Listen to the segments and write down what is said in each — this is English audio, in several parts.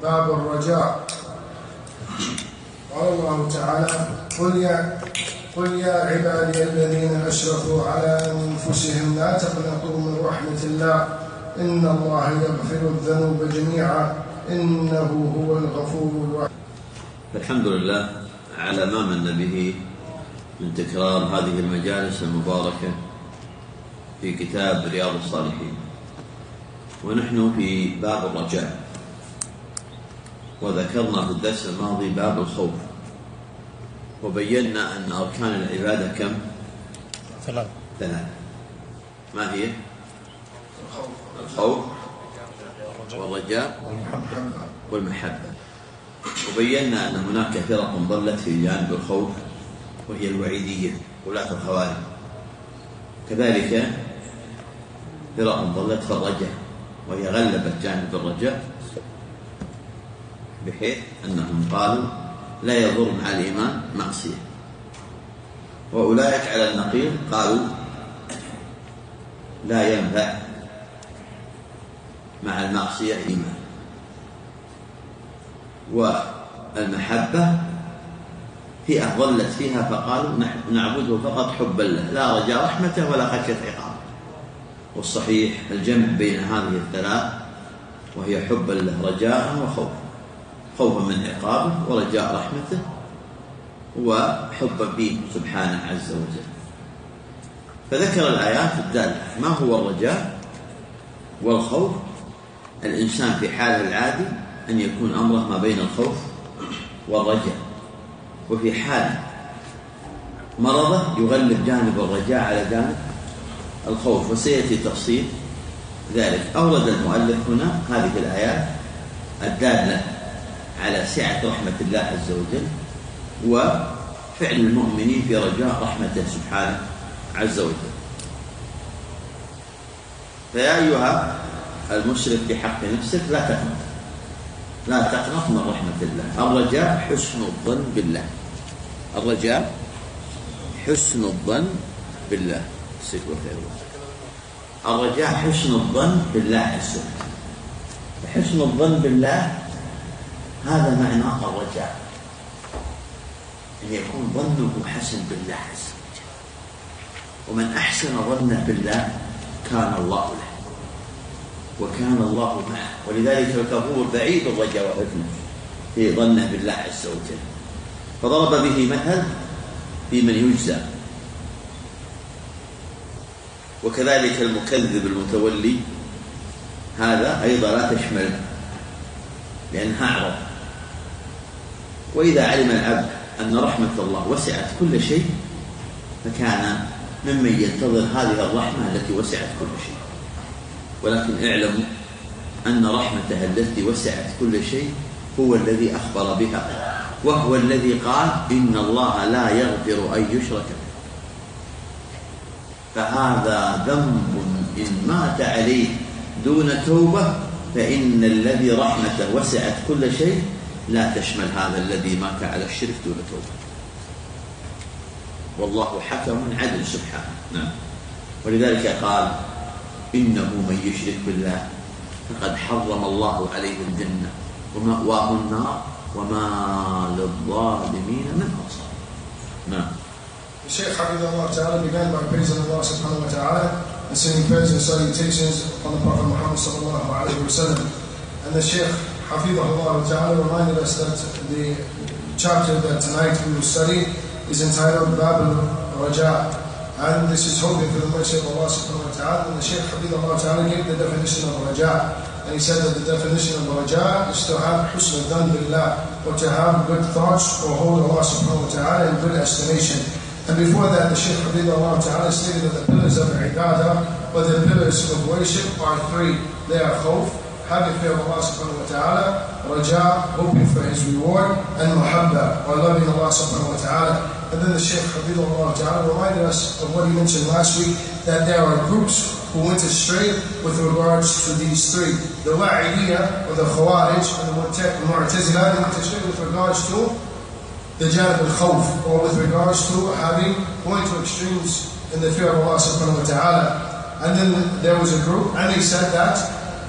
باب الرجاء. قال الله تعالى: قل يا عبادي الذين أشرفوا على أنفسهم لا تقنطوا من رحمة الله إن الله يغفر الذنوب جميعا إنه هو الغفور الرحيم. الحمد لله على ما من به من تكرار هذه المجالس المباركة في كتاب رياض الصالحين، ونحن في باب الرجاء، وذكرنا في الدرس الماضي باب الخوف، وبينا أن أركان العبادة كم؟ ثلاث. ما هي؟ الخوف والرجاء والمحبة. وبينا أن هناك فرق ضلت في جانب الخوف وهي الوعيدية ولاة الخوارج، كذلك فرق ضلت في الرجاء وهي غلبت جانب الرجاء، بحيث أنهم قالوا لا يضر مع الإيمان معصية، وأولئك على النقيض قالوا لا ينفع مع المعصية إيمان. والمحبة فئة ضلت فيها فقالوا نعبده فقط حبا له لا رجاء رحمته ولا خشية عقابه. والصحيح الجمع بين هذه الثلاث، وهي حبا له رجاء وخوفا، خوفا من عقابه ورجاء رحمته وحبا به سبحانه عز وجل. فذكر الآيات الدالة ما هو الرجاء والخوف. الإنسان في حاله العادي أن يكون أمره ما بين الخوف والرجاء، وفي حال مرضه يغلب جانب الرجاء على جانب الخوف، وسيأتي تفصيل ذلك. أورد المؤلف هنا هذه الآيات الدالة على سعة رحمة الله عز وجل وفعل المؤمنين في رجاء رحمته سبحانه عز وجل. فيا أيها المشرك في حق نفسك لا تقنط من رحمة الله. الرجاء حسن الظن بالله، الرجاء حسن الظن بالله. الرجاء حسن الظن بالله عز وجل. حسن الظن بالله هذا معنى الرجاء، أن يكون ظنه حسن بالله عز وجل. ومن أحسن ظنه بالله كان الله له وكان الله معه، ولذلك الكفور بعيد الرجاء والحكمة في ظنه بالله عز وجل. فضرب به مثل في من يجزى، وكذلك المكذب المتولي هذا أيضا لا تشمله لأنها أعرض. وإذا علم العبد أن رحمة الله وسعت كل شيء فكان ممن ينتظر هذه الرحمة التي وسعت كل شيء. ولكن اعلموا أن رحمته التي وسعت كل شيء هو الذي أخبر بها، وهو الذي قال إن الله لا يغفر أن يشرك به. فهذا ذنب إن مات عليه دون توبة فإن الذي رحمته وسعت كل شيء لا تشمل هذا الذي مات على الشرك دون توبة. والله حكم عدل سبحانه. نعم. ولذلك قال إنه من يشرك بالله فقد حرم الله عليه الجنة ومأواه النار وما للظالمين من أنصار. نعم. The Shaykh Hafidhullah Ta'ala began by praising Allah subhanahu wa ta'ala and sending prayers and salutations upon the Prophet Muhammad sallallahu alayhi wa sallam. And the Shaykh Hafidhullah Ta'ala reminded us that the chapter that tonight we will study is entitled Bab al-Raja. And this is hoping for the mercy of Allah subhanahu wa ta'ala. And the Shaykh Hafidhullah Ta'ala gave the definition of Raja. And he said that the definition of Raja is to have husn al-dhan billah, or to have good thoughts or hold Allah subhanahu wa ta'ala in good estimation. And before that, the Shaykh Hafidhullah Ta'ala stated that the pillars of ibadah, or the pillars of worship, are three. They are khawf, having fear of Allah subhanahu wa ta'ala, raja, hoping for his reward, and muhabba, or loving Allah subhanahu wa ta'ala. And then the Shaykh Hafidhullah Ta'ala reminded us of what he mentioned last week, that there are groups who went astray with regards to these three. The Wa'idiyya, or the Khawarij, and the Mu'tazila, they went astray with regards to the janib al-khawf, or with regards to going to extremes in the fear of Allah subhanahu wa ta'ala. And then there was a group, and they said that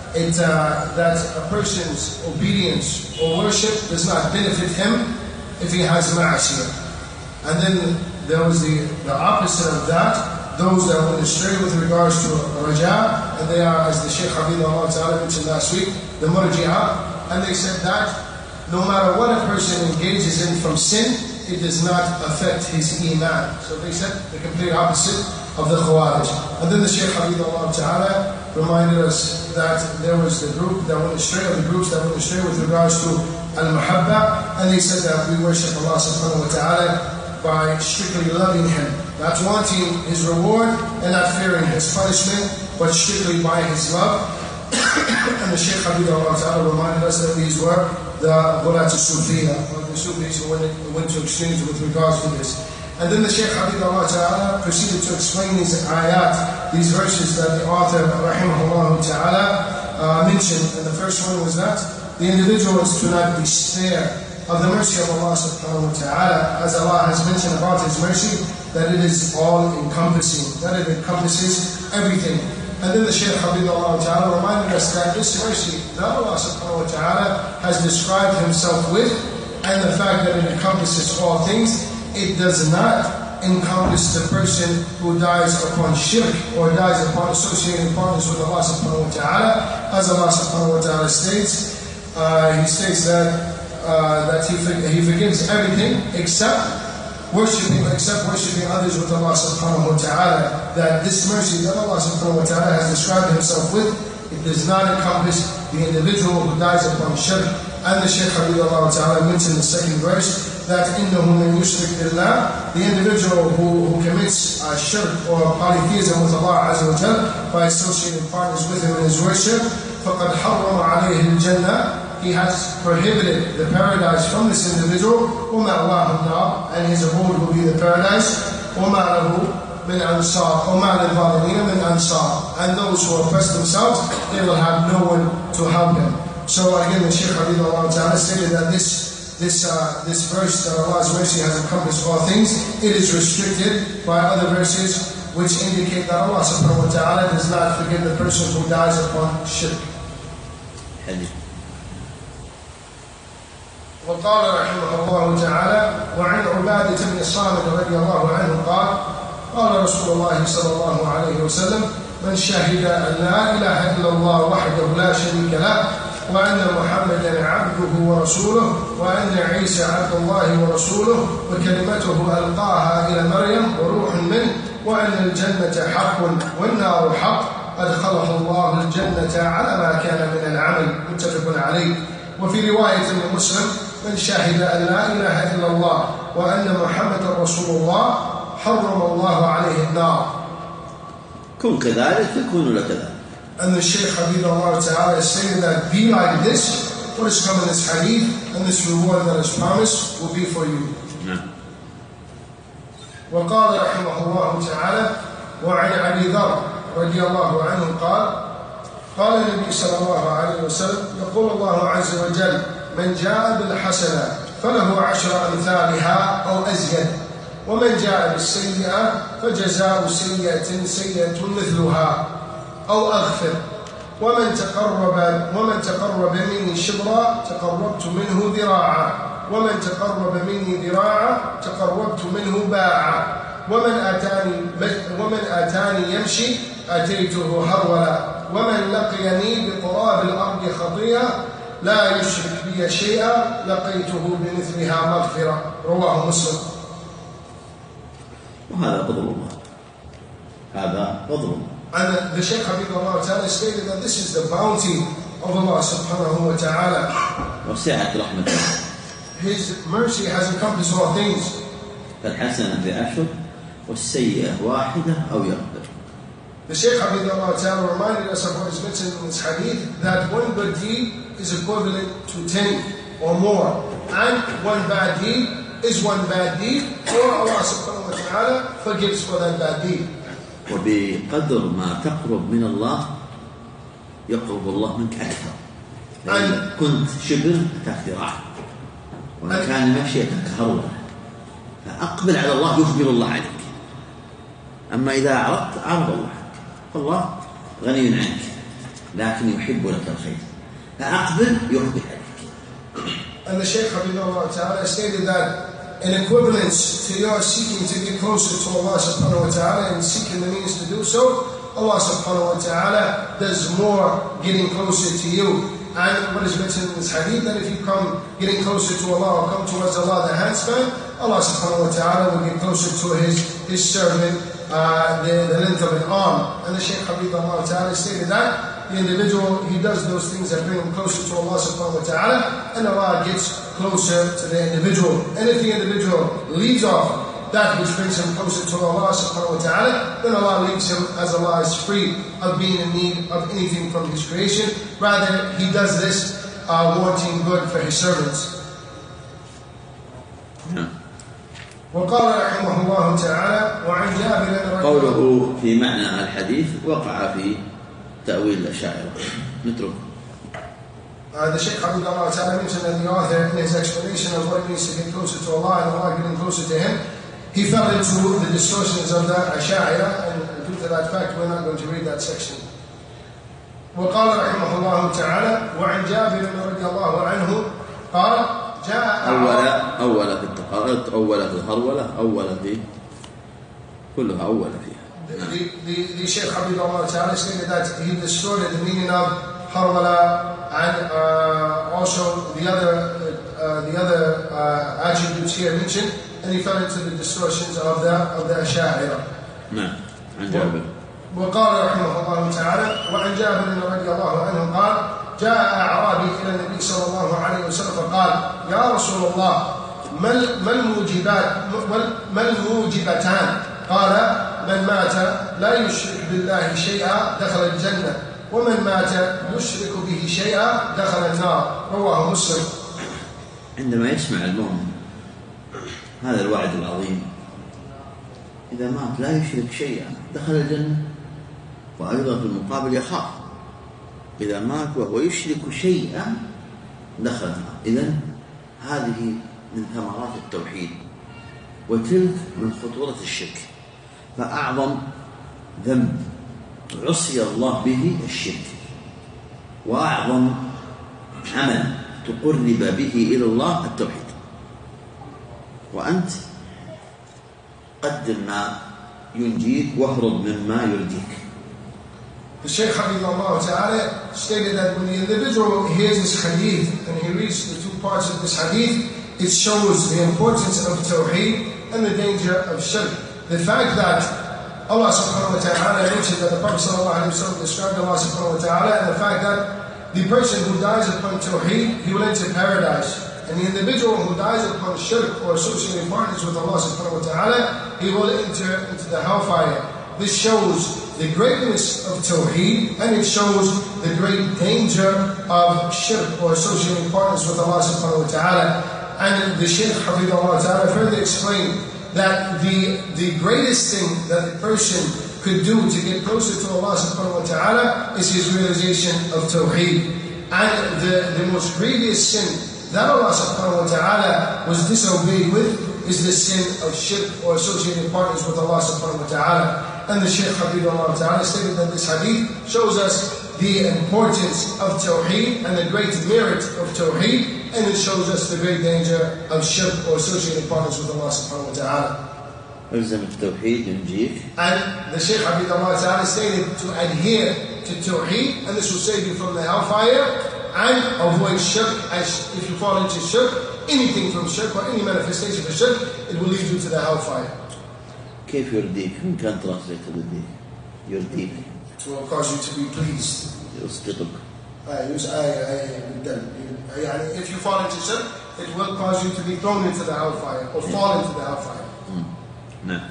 that a person's obedience or worship does not benefit him if he has ma'asiyah. And then there was the opposite of that, those that went astray with regards to raja, and they are, as the Shaykh Hafidhahullah Ta'ala mentioned last week, the murji'ah, and they said that no matter what a person engages in from sin, it does not affect his iman. So they said the complete opposite of the Khawarij. And then the Shaykh Hafidhahullah Ta'ala reminded us that there was the group that went astray, or the groups that went astray with regards to al-muhabba, and they said that we worship Allah subhanahu wa ta'ala by strictly loving Him, not wanting His reward and not fearing His punishment, but strictly by His love. And the Shaykh Hafidhahullah Ta'ala reminded us that these were the Ghulat al-Sufiyya, or the Sufis who went to extremes with regards to this. And then the Shaykh Hafidhahullah Ta'ala proceeded to explain these ayat, these verses that the author Rahimahullah Ta'ala mentioned. And the first one was that the individual is to not despair of the mercy of Allah subhanahu wa ta'ala, as Allah has mentioned about His mercy, that it is all encompassing, that it encompasses everything. And then the Shaykh Hafidhahullah Ta'ala reminded us that this mercy that Allah subhanahu wa ta'ala has described Himself with, and the fact that it encompasses all things, it does not encompass the person who dies upon shirk or dies upon associating partners with Allah subhanahu wa ta'ala. As Allah subhanahu wa ta'ala states, He states that He forgives everything except worshiping others with Allah subhanahu wa ta'ala. That this mercy that Allah subhanahu wa ta'ala has described Himself with, it does not encompass the individual who dies upon shirk. And the Shaykh Hafidhahullah Ta'ala mentioned in the second verse that إِنَّهُ مَنْ يُشْرِكْ بِاللَّهِ, the individual who commits shirk or polytheism with Allah Azza wa Jal by associating partners with Him in His worship, فَقَدْ حَرَّمَ عَلَيْهِ الْجَنَّةِ, he has prohibited the paradise from this individual, وَمَأْوَاهُ النَّارِ, and his abode will be the paradise, وَمَا لَهُ مِنْ أَنصَارٍ, وَمَا لِلظَّالِمِينَ مِنْ أَنصَارٍ, and those who oppress themselves, they will have no one to help them. So again, the Shaykh Hafidhahullah Ta'ala stated that this verse that Allah's mercy has encompassed all things, it is restricted by other verses which indicate that Allah subhanahu wa ta'ala does not forgive the person who dies upon shirk. وقال رحمه الله تعالى: وعن عبادة بن الصامت رضي الله عنه قال: قال رسول الله صلى الله عليه وسلم: من شهد أن لا إله إلا الله وحده لا شريك له، وأن محمدا عبده ورسوله، وأن عيسى عبد الله ورسوله، وكلمته ألقاها إلى مريم وروح منه، وأن الجنة حق والنار حق، أدخله الله الجنة على ما كان من العمل. متفق عليه. وفي رواية لمسلم: من شهد أن لا إله إلا الله وأن محمدا رسول الله حرم الله عليه النار. كن كذلك يكون لك ذلك. And the Shaykh Hafidhahullah Ta'ala is saying that be like this, what is come in this hadith, and this reward that is promised will be for you. وقال رحمه الله تعالى: وعن أبي ذر رضي الله عنه قال: قال النبي صلى الله عليه وسلم: يقول الله عز وجل: من جاء بالحسنة فله 10 أمثالها أو أزيد، ومن جاء بالسيئة فجزاء سيئة مثلها أو أغفر، ومن تقرب مني شبرا تقربت منه ذراعا، ومن تقرب مني ذراعا تقربت منه باعا، ومن أتاني يمشي أتيته هرولا، ومن لقيني بقراب الأرض خطيئة لا يشرك بي شيئا لقيته بمثلها مغفرة. رواه مسلم. وهذا فضل الله. هذا فضل الله. And the Shaykh Hafidhahullah Ta'ala stated that this is the bounty of Allah subhanahu wa ta'ala. وسعت رحمته. His mercy has encompassed all things. فالحسنة بعشر والسيئة واحدة أو يغفر. The Shaykh Hafidhahullah Ta'ala reminded us of what is mentioned in this hadith, that one good deed is equivalent to 10 or more, and one bad deed is one bad deed, or Allah subhanahu wa ta'ala forgives for that bad deed. وبقدر ما تقرب من الله يقرب الله منك أكثر. إن كنت شبر أتاك ذراع، وإن كان مشي أتاك هرولة، فأقبل على الله يخبر الله عليك. أما إذا أعرضت أعرض الله عنك، فالله غني عنك. لكن يحب لك الخير، فأقبل يقبل عليك. And the Shaykh Habibullah Ta'ala stated that in equivalence to your seeking to get closer to Allah subhanahu wa ta'ala and seeking the means to do so, Allah subhanahu wa ta'ala does more getting closer to you. And what is written in this hadith, that if you come getting closer to Allah or come towards Allah the handspan, Allah subhanahu wa ta'ala will get closer to his servant the length of an arm. And the Shaykh Habibullah Ta'ala stated that the individual, he does those things that bring him closer to Allah subhanahu wa ta'ala, and Allah gets closer to the individual. And if the individual leaves off that which brings him closer to Allah subhanahu wa ta'ala, then Allah leaves him as Allah is free of being in need of anything from His creation. Rather, He does this wanting good for His servants. وقال رحمه الله تعالى وعن جابر قوله في معنى الحديث وقع في تأويل الأشاعرة. نترك. The Shaykh Habibullah Ta'ala mentioned that the author, in his explanation of what it means to get closer to Allah and Allah getting closer to Him, he fell into the distortions of the Asha'ira, and due to that fact we're not going to read that section. وقال رحمه الله تعالى وعن جابر رضي الله عنه قال جاء أول في التقارب، أول في الهرولة، أول في كلها أول فيها. The Shaykh Habibullah Ta'ala stated that he distorted the meaning of harwala and also the other attributes here mentioned, and he fell into the distortions of the Asha'ira. نعم. عن جابر. وقال رحمه الله تعالى وعن جابر رضي الله عنه قال جاء أعرابي إلى النبي صلى الله عليه وسلم فقال يا رسول الله ما الموجبتان؟ قال من مات لا يشرك بالله شيئا دخل الجنة ومن مات يشرك به شيئا دخل النار. رواه مسلم. عندما يسمع المؤمن هذا الوعد العظيم، إذا مات لا يشرك شيئا دخل الجنة، وأيضا في المقابل يخاف إذا مات وهو يشرك شيئا دخل النار. إذن هذه من ثمرات التوحيد، وتلك من خطورة الشرك. فأعظم ذنب عصي الله به الشرك، وأعظم عمل تقرب به إلى الله التوحيد. وأنت قدم ما ينجيك واهرب مما يرجيك. The Shaykh Habibullah Ta'ala stated that when the individual hears this hadith and he reads the two parts of this hadith, it shows the importance of Tawheed and the danger of Shirk. The fact that Allah subhanahu wa ta'ala mentioned that the Prophet sallallahu alayhi wa sallam described Allah subhanahu wa ta'ala, and the fact that the person who dies upon Tawheed, he will enter paradise. And the individual who dies upon Shirk or associating partners with Allah subhanahu wa ta'ala, he will enter into the hellfire. This shows the greatness of Tawheed, and it shows the great danger of Shirk or associating partners with Allah subhanahu wa ta'ala. And the Shaykh Habibullah Ta'ala further explained that the greatest thing that a person could do to get closer to Allah subhanahu wa ta'ala is his realization of Tawheed. And the most grievous sin that Allah subhanahu wa ta'ala was disobeyed with is the sin of shirk or associating partners with Allah subhanahu wa ta'ala. And the Shaykh Habibullah Ta'ala stated that this hadith shows us the importance of Tawheed and the great merit of Tawheed, and it shows us the great danger of shirk or associating partners with Allah subhanahu wa ta'ala. الزم التوحيد ينجيك. And the Shaykh Habibullah Ta'ala stated to adhere to Tawheed, and this will save you from the hellfire, and avoid shirk. As if you fall into shirk, anything from shirk or any manifestation of shirk, it will lead you to the hellfire. كيف يرضيك؟ إن كان ترانسليت يرضيك. يرضيك. It will cause you to be pleased. يسقطك. If you fall into shirk, it will cause you to be thrown into the hellfire or fall into the hellfire. نعم.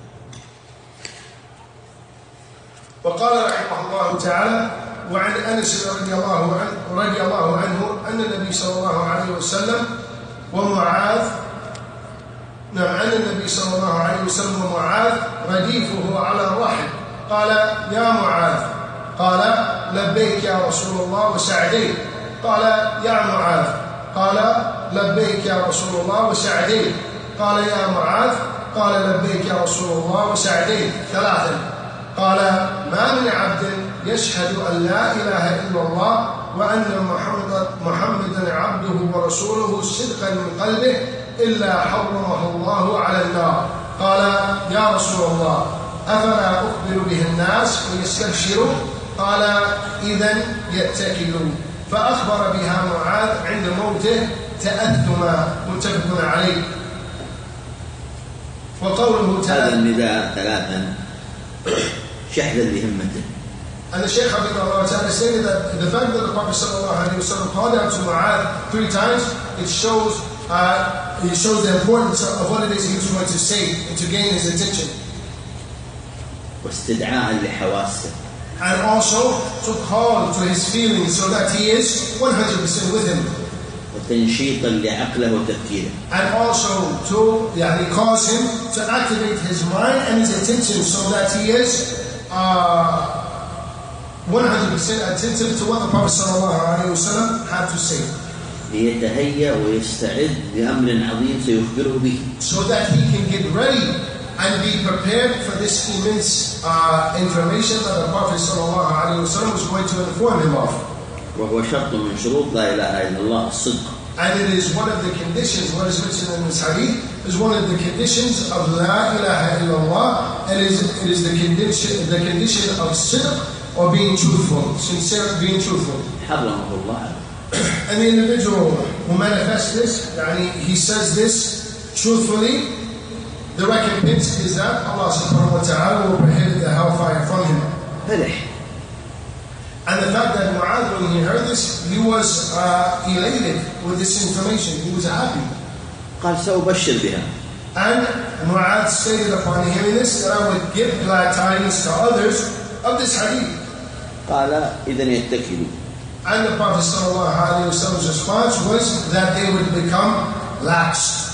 وقال رحمه الله تعالى وعن أنس رضي الله عنه أن النبي صلى الله عليه وسلم ومعاذ أن النبي صلى الله عليه وسلم ومعاذ رديفه على الرحل قال يا معاذ، قال لبيك يا رسول الله وسعديك، قال يا معاذ، قال لبيك يا رسول الله وسعديك، قال يا معاذ، قال لبيك يا رسول الله وسعديك ثلاثا، قال ما من عبد يشهد أن لا إله إلا الله وأن محمدا عبده ورسوله صدقا من قلبه إلا حرمه الله على النار. قال: يا رسول الله أفلا أخبر به الناس ويستبشروا؟ قال: إذن يتكلوا. فأخبر بها معاذ عند موته تأثما. متفق عليه. وقوله تعالى: هذا النداء ثلاثا شحذا لهمته. And the Shaykh Habibullah Ta'ala stated that the fact that the Prophet ﷺ called out to Mu'adh 3 times, it shows the importance of what it is he was going to say and to gain his attention. واستدعاء لحواسه. And also to call to his feelings so that he is 100% with him. وتنشيطا لعقله وتفكيره. And also to cause him to activate his mind and his attention so that he is 100% attentive to what the Prophet ﷺ had to say. ليتهيأ ويستعد لأمر عظيم سيخبره به. So that he can get ready and be prepared for this immense information that the Prophet ﷺ was going to inform him of. وهو شرط من شروط لا إله إلا الله الصدق. And it is one of the conditions, what is mentioned in this hadith, is one of the conditions of La ilaha illallah. It is the condition of sidq, or being truthful, sincere, being truthful. حرمه الله. And the individual who manifests this, he says this truthfully, the recompense is that Allah subhanahu wa ta'ala will prohibit the hellfire from him. فرح. And the fact that Mu'adh, when he heard this, he was elated with this information. He was happy. قال: سأبشر بها. And Mu'adh stated upon hearing this that I would give glad tidings to others of this hadith. قال: إذن يتكلوا. And the Prophet ﷺ's response was that they would become lax.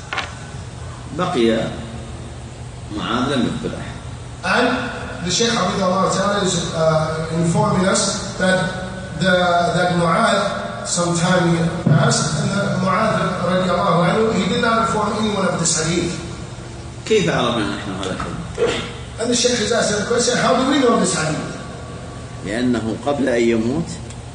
بقي معاذ لم يخبره. And the Shaykh Habibullah Ta'ala is informing us that Mu'adh sometime passed, and Mu'adh radiallahu anhu, he did not inform anyone of this hadith. كيف عرفنا نحن هذا الحديث؟ And the Shaykh is asking the question, how do we know this hadith? لأنه قبل أن يموت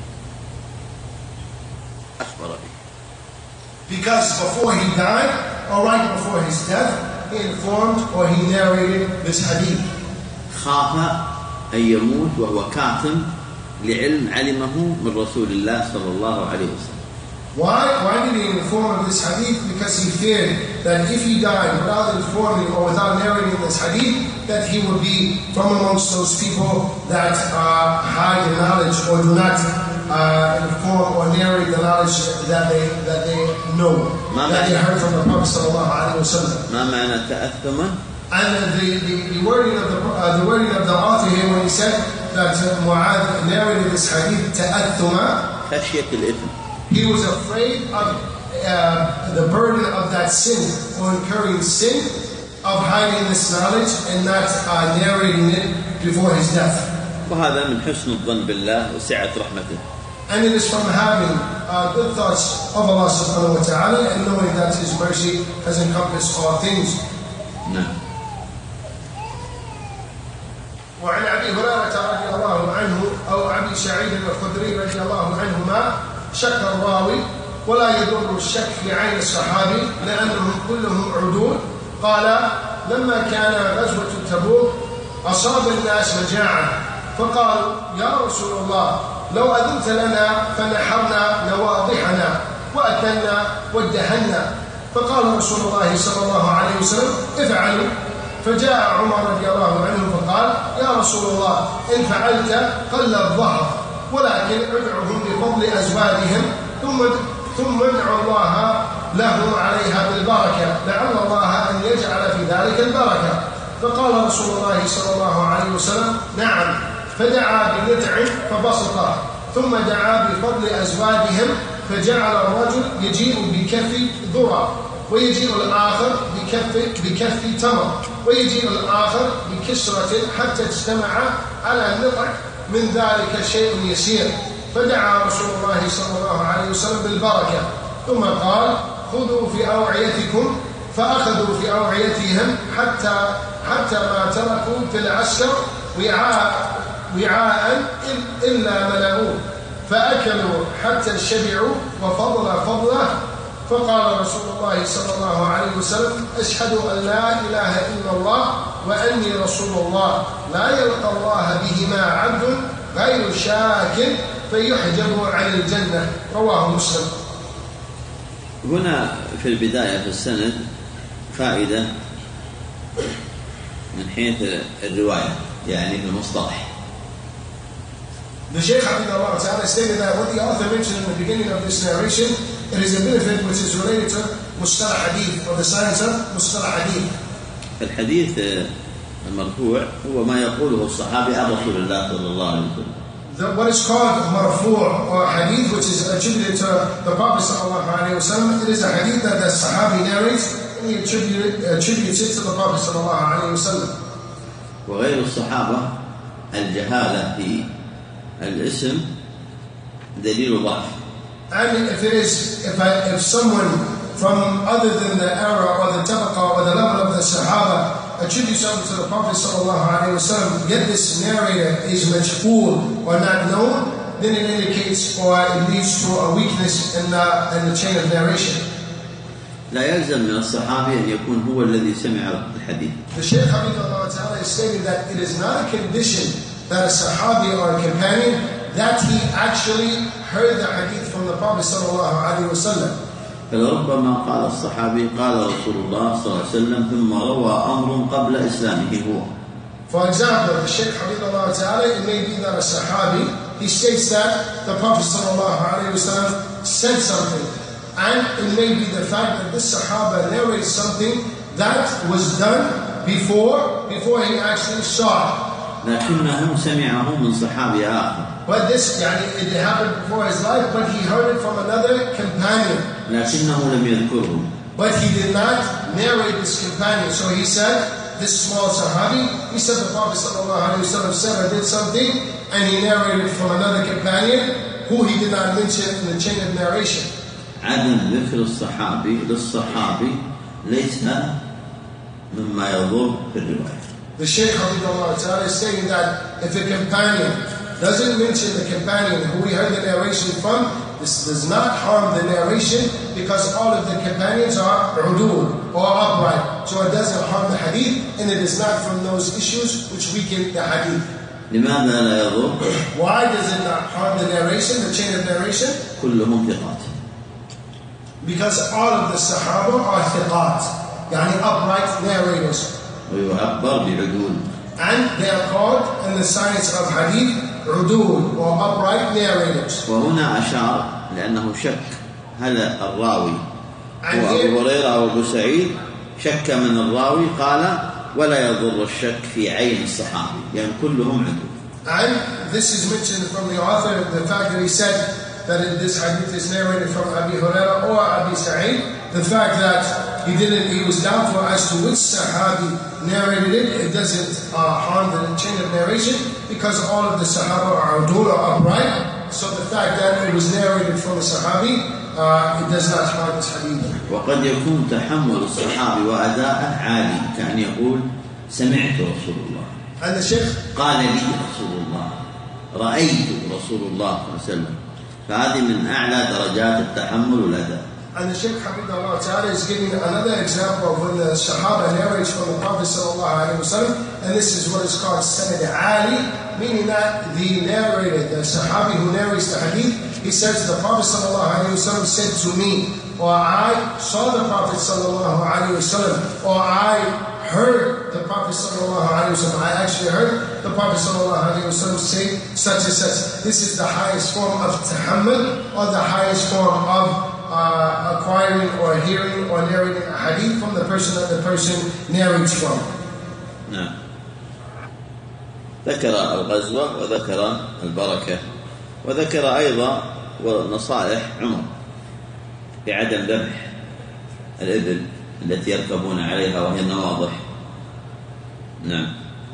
أخبر به. Because before he died, or right before his death, he informed or he narrated this hadith. خاف أن يموت وهو كاتم لعلم علمه من رسول الله صلى الله عليه وسلم. Why did he inform of this hadith? Because he feared that if he died without informing or without narrating this hadith, that he would be from amongst those people that hide the knowledge or do not inform or narrate the knowledge that they know, that they heard from the Prophet sallallahu alaihi wasallam. ما معنى تأثما؟ And the wording of the author here when he said that Mu'adh narrated this hadith تأثما, خشية الإثم. He was afraid of the burden of that sin, or incurring sin, of hiding this knowledge and not narrating it before his death. وهذا من حسن الظن بالله وسعة رحمته. And it is from having good thoughts of Allah subhanahu wa ta'ala and knowing that His mercy has encompassed all things. نعم. وعن أبي هريرة رضي الله عنه أو أبي سعيد الخدري رضي الله عنهما شك الراوي ولا يضر الشك في عين الصحابي لأنهم كلهم عدول. قال: لما كان غزوة تبوك أصاب الناس مجاعة فقالوا: يا رسول الله لو أذنت لنا فنحرنا نواضحنا وأكلنا وادهنا. فقال رسول الله صلى الله عليه وسلم: افعلوا. فجاء عمر رضي الله عنه فقال: يا رسول الله إن فعلت قل الظهر ولكن ادعهم بفضل أزواجهم ثم ادعوا الله لهم عليها بالبركة لعل الله أن يجعل في ذلك البركة. فقال رسول الله صلى الله عليه وسلم: نعم. فدعا بنتع فبسطه ثم دعا بفضل أزواجهم فجعل الرجل يجيء بكف ذرة ويجيء الآخر بكف تمر ويجيء الآخر بكسرة حتى اجتمع على نطع من ذلك شيء يسير. فدعا رسول الله صلى الله عليه وسلم بالبركة ثم قال: خذوا في أوعيتكم. فأخذوا في أوعيتهم حتى ما تركوا في العسكر وعاء إلا ملأوه فأكلوا حتى شبعوا وفضل فضله فقال رسول الله صلى الله عليه وسلم أشهد أن لا إله إلا الله وأني رسول الله لا يلقى الله بهما عبد غير شاك فيحجب عن الجنة رواه مسلم. هنا في البداية في السند فائدة من حيث الرواية يعني في المصطلح. The Shaykh Hafidhahullah Ta'ala stated that what the author mentioned in the beginning of this narration, it is a benefit which is related to Mustalah Hadith, or the science of Mustalah Hadith. الحديث المرفوع هو ما يقوله الصحابي عن رسول الله صلى الله عليه وسلم. What is called marfu' or hadith, which is attributed to the Prophet sallallahu alaihi wasallam, it is a hadith that the Sahabi narrates and he attributes it to the Prophet sallallahu alaihi wasallam. وغير الصحابة الجهالة في الاسم دليل ضعف. And if someone from other than the era or the tabaqa or the level of the Sahaba attribute something to the Prophet sallallahu alaihi wasallam, yet this narrator is majhul or not known, then it indicates or it leads to a weakness in the chain of narration. لا يلزم من الصحابي أن يكون هو الذي سمع الحديث. The Shaykh Hafidhahullah Ta'ala is stating that it is not a condition that a Sahabi or a companion that he actually heard the hadith from the Prophet sallallahu alaihi wasallam. فلربما قال الصحابي قال رسول الله صلى الله عليه وسلم ثم روى أمر قبل إسلامه هو. For example, the Shaykh Hafidhahullah Ta'ala, it may be that a Sahabi, he states that the Prophet sallallahu alaihi wasallam said something, and it may be the fact that this Sahaba narrates something that was done before he actually saw it. لكنه سمعه من صحابي آخر. But this, it happened before his life, but he heard it from another companion. لكنه لم يذكره. But he did not narrate this companion. So he said, this small Sahabi, he said the Prophet ﷺ said or did something, and he narrated from another companion who he did not mention in the chain of narration. عدم ذكر الصحابي للصحابي ليس مما يضر في الرواية. The Shaykh Hafidhahullah Ta'ala is saying that if a companion doesn't mention the companion who we heard the narration from, this does not harm the narration because all of the companions are udul or upright. So it doesn't harm the hadith and it is not from those issues which weaken the hadith. لماذا لا يضر؟ Why does it not harm the narration, the chain of narration? كلهم ثقات. Because all of the Sahaba are thiqat, yani upright narrators. ويعبر بعدول. And they are called in the science of hadith عدول or upright narrators. وهنا أشار لأنه شك هل الراوي هو أبو هريرة أو أبو سعيد، شك من الراوي قال ولا يضر الشك في عين الصحابي يعني كلهم عدول. And this is mentioned from the author, the fact that he said that this hadith is narrated from Abi Hurairah or Abi Sa'id, the fact that he was doubtful as to which Sahabi narrated it doesn't harm the chain of narration because all of the Sahaba are udul or upright. So the fact that it was narrated from a Sahabi, it does not harm this hadith. وقد يكون تحمل الصحابي وأداءه عالي كأن يقول سمعت رسول الله. And the Shaykh قال لي رسول الله رأيت رسول الله صلى الله عليه وسلم. فهذه من أعلى درجات التحمل والأداء. And the Shaykh Hafidhahullah Ta'ala is giving another example of when the Sahaba narrates from the Prophet sallallahu alaihi wasallam, and this is what is called Sanad Ali, meaning that the narrator, the Sahabi who narrates the hadith, he says the Prophet sallallahu alaihi wasallam said to me, or I saw the Prophet sallallahu alaihi wasallam, or I heard the Prophet sallallahu alaihi wasallam. I actually heard the Prophet sallallahu alaihi wasallam say such and such. This is the highest form of tahammul, or the highest form of acquiring or hearing or narrating a hadith from the person that the person narrates from. نعم. ذكر الغزوة وذكر البركة وذكر أيضا نصائح عمر بعدم ذبح الإبل التي يركبون عليها وهي النواضح. نعم.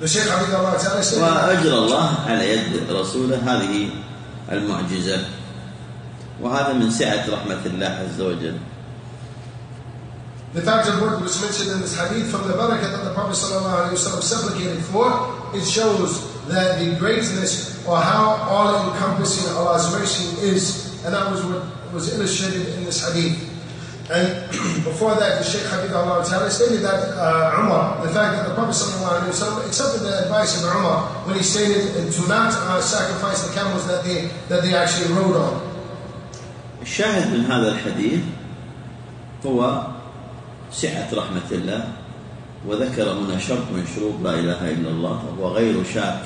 وأجرى الله على يد رسوله هذه المعجزة، وهذا من سعة رحمة الله عز وجل. The fact of what was mentioned in this hadith from the barakah that the Prophet ﷺ supplicated for, it shows that the greatness or how all-encompassing Allah's mercy is, and that was what was illustrated in this hadith. And before that, the Shaykh Hafidahullah Ta'ala stated that Umar, the fact that the Prophet ﷺ accepted the advice of Umar when he stated to not sacrifice the camels that they actually rode on. الشاهد من هذا الحديث هو سعة رحمة الله، وذكر هنا شرط من شروط لا إله إلا الله وهو غير شاك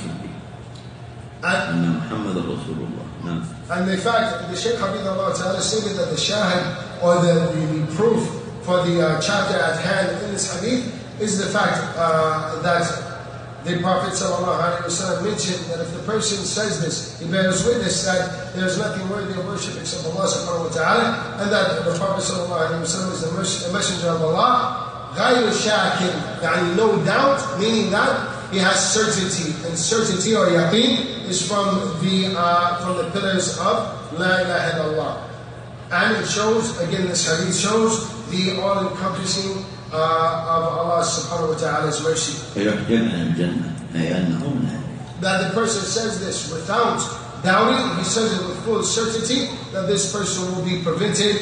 أن محمد رسول الله. نعم. And in fact, the Shaykh Hafidahullah Ta'ala stated that the shahid or the proof for the chapter at hand in this hadith is the fact that the Prophet ﷺ mentioned that if the person says this, he bears witness that there is nothing worthy of worship except Allah subhanahu wa ta'ala, and that the Prophet ﷺ is the messenger of Allah. غَيْرُ شَاكٍ, يعني no doubt, meaning that he has certainty, and certainty or yaqeen is from the pillars of La ilaha illallah. And it shows, again this hadith shows the all-encompassing of Allah subhanahu wa ta'ala's mercy. That the person says this without doubting, he says it with full certainty that this person will be prevented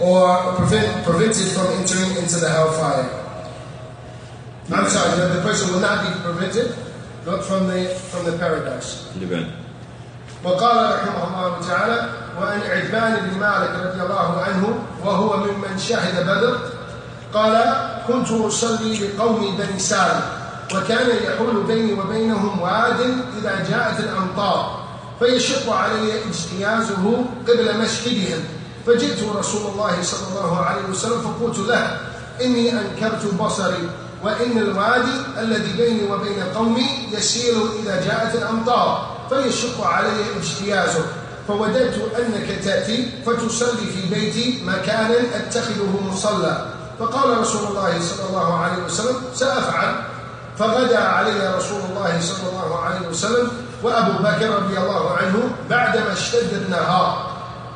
from entering into the hellfire. I'm sorry, that the person will not be prevented from the paradise. وقال رحمه الله تعالى: وعن عتبان بن مالك رضي الله عنه وهو ممن شهد بدر قال: كنت أصلي بقوم بني سالم وكان يحول بيني وبينهم واد إذا جاءت الأمطار فيشق علي اجتيازه قبل مشهدهم، فجئت رسول الله صلى الله عليه وسلم فقلت له: إني أنكرت بصري وإن الوادي الذي بيني وبين قومي يسير إذا جاءت الأمطار فيشق علي اجتيازه، فوددت أنك تأتي فتصلي في بيتي مكانا أتخذه مصلى. فقال رسول الله صلى الله عليه وسلم: سأفعل. فغدا علي رسول الله صلى الله عليه وسلم وأبو بكر رضي الله عنه بعدما اشتد النهار،